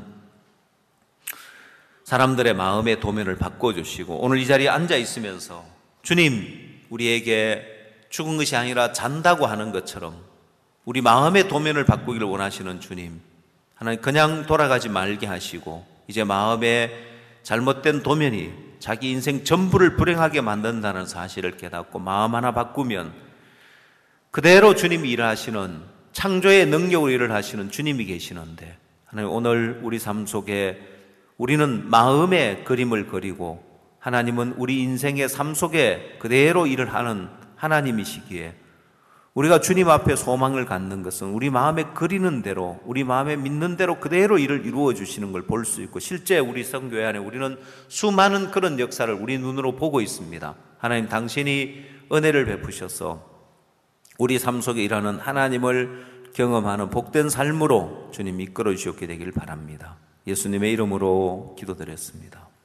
B: 사람들의 마음의 도면을 바꿔주시고 오늘 이 자리에 앉아 있으면서 주님 우리에게 죽은 것이 아니라 잔다고 하는 것처럼 우리 마음의 도면을 바꾸기를 원하시는 주님, 하나님 그냥 돌아가지 말게 하시고 이제 마음에 잘못된 도면이 자기 인생 전부를 불행하게 만든다는 사실을 깨닫고 마음 하나 바꾸면 그대로 주님이 일하시는 창조의 능력으로 일을 하시는 주님이 계시는데 하나님 오늘 우리 삶 속에 우리는 마음의 그림을 그리고 하나님은 우리 인생의 삶 속에 그대로 일을 하는 하나님이시기에 우리가 주님 앞에 소망을 갖는 것은 우리 마음에 그리는 대로 우리 마음에 믿는 대로 그대로 일을 이루어 주시는 걸 볼 수 있고 실제 우리 성교회 안에 우리는 수많은 그런 역사를 우리 눈으로 보고 있습니다. 하나님 당신이 은혜를 베푸셔서 우리 삶 속에 일하는 하나님을 경험하는 복된 삶으로 주님 이끌어 주시옵게 되길 바랍니다. 예수님의 이름으로 기도드렸습니다.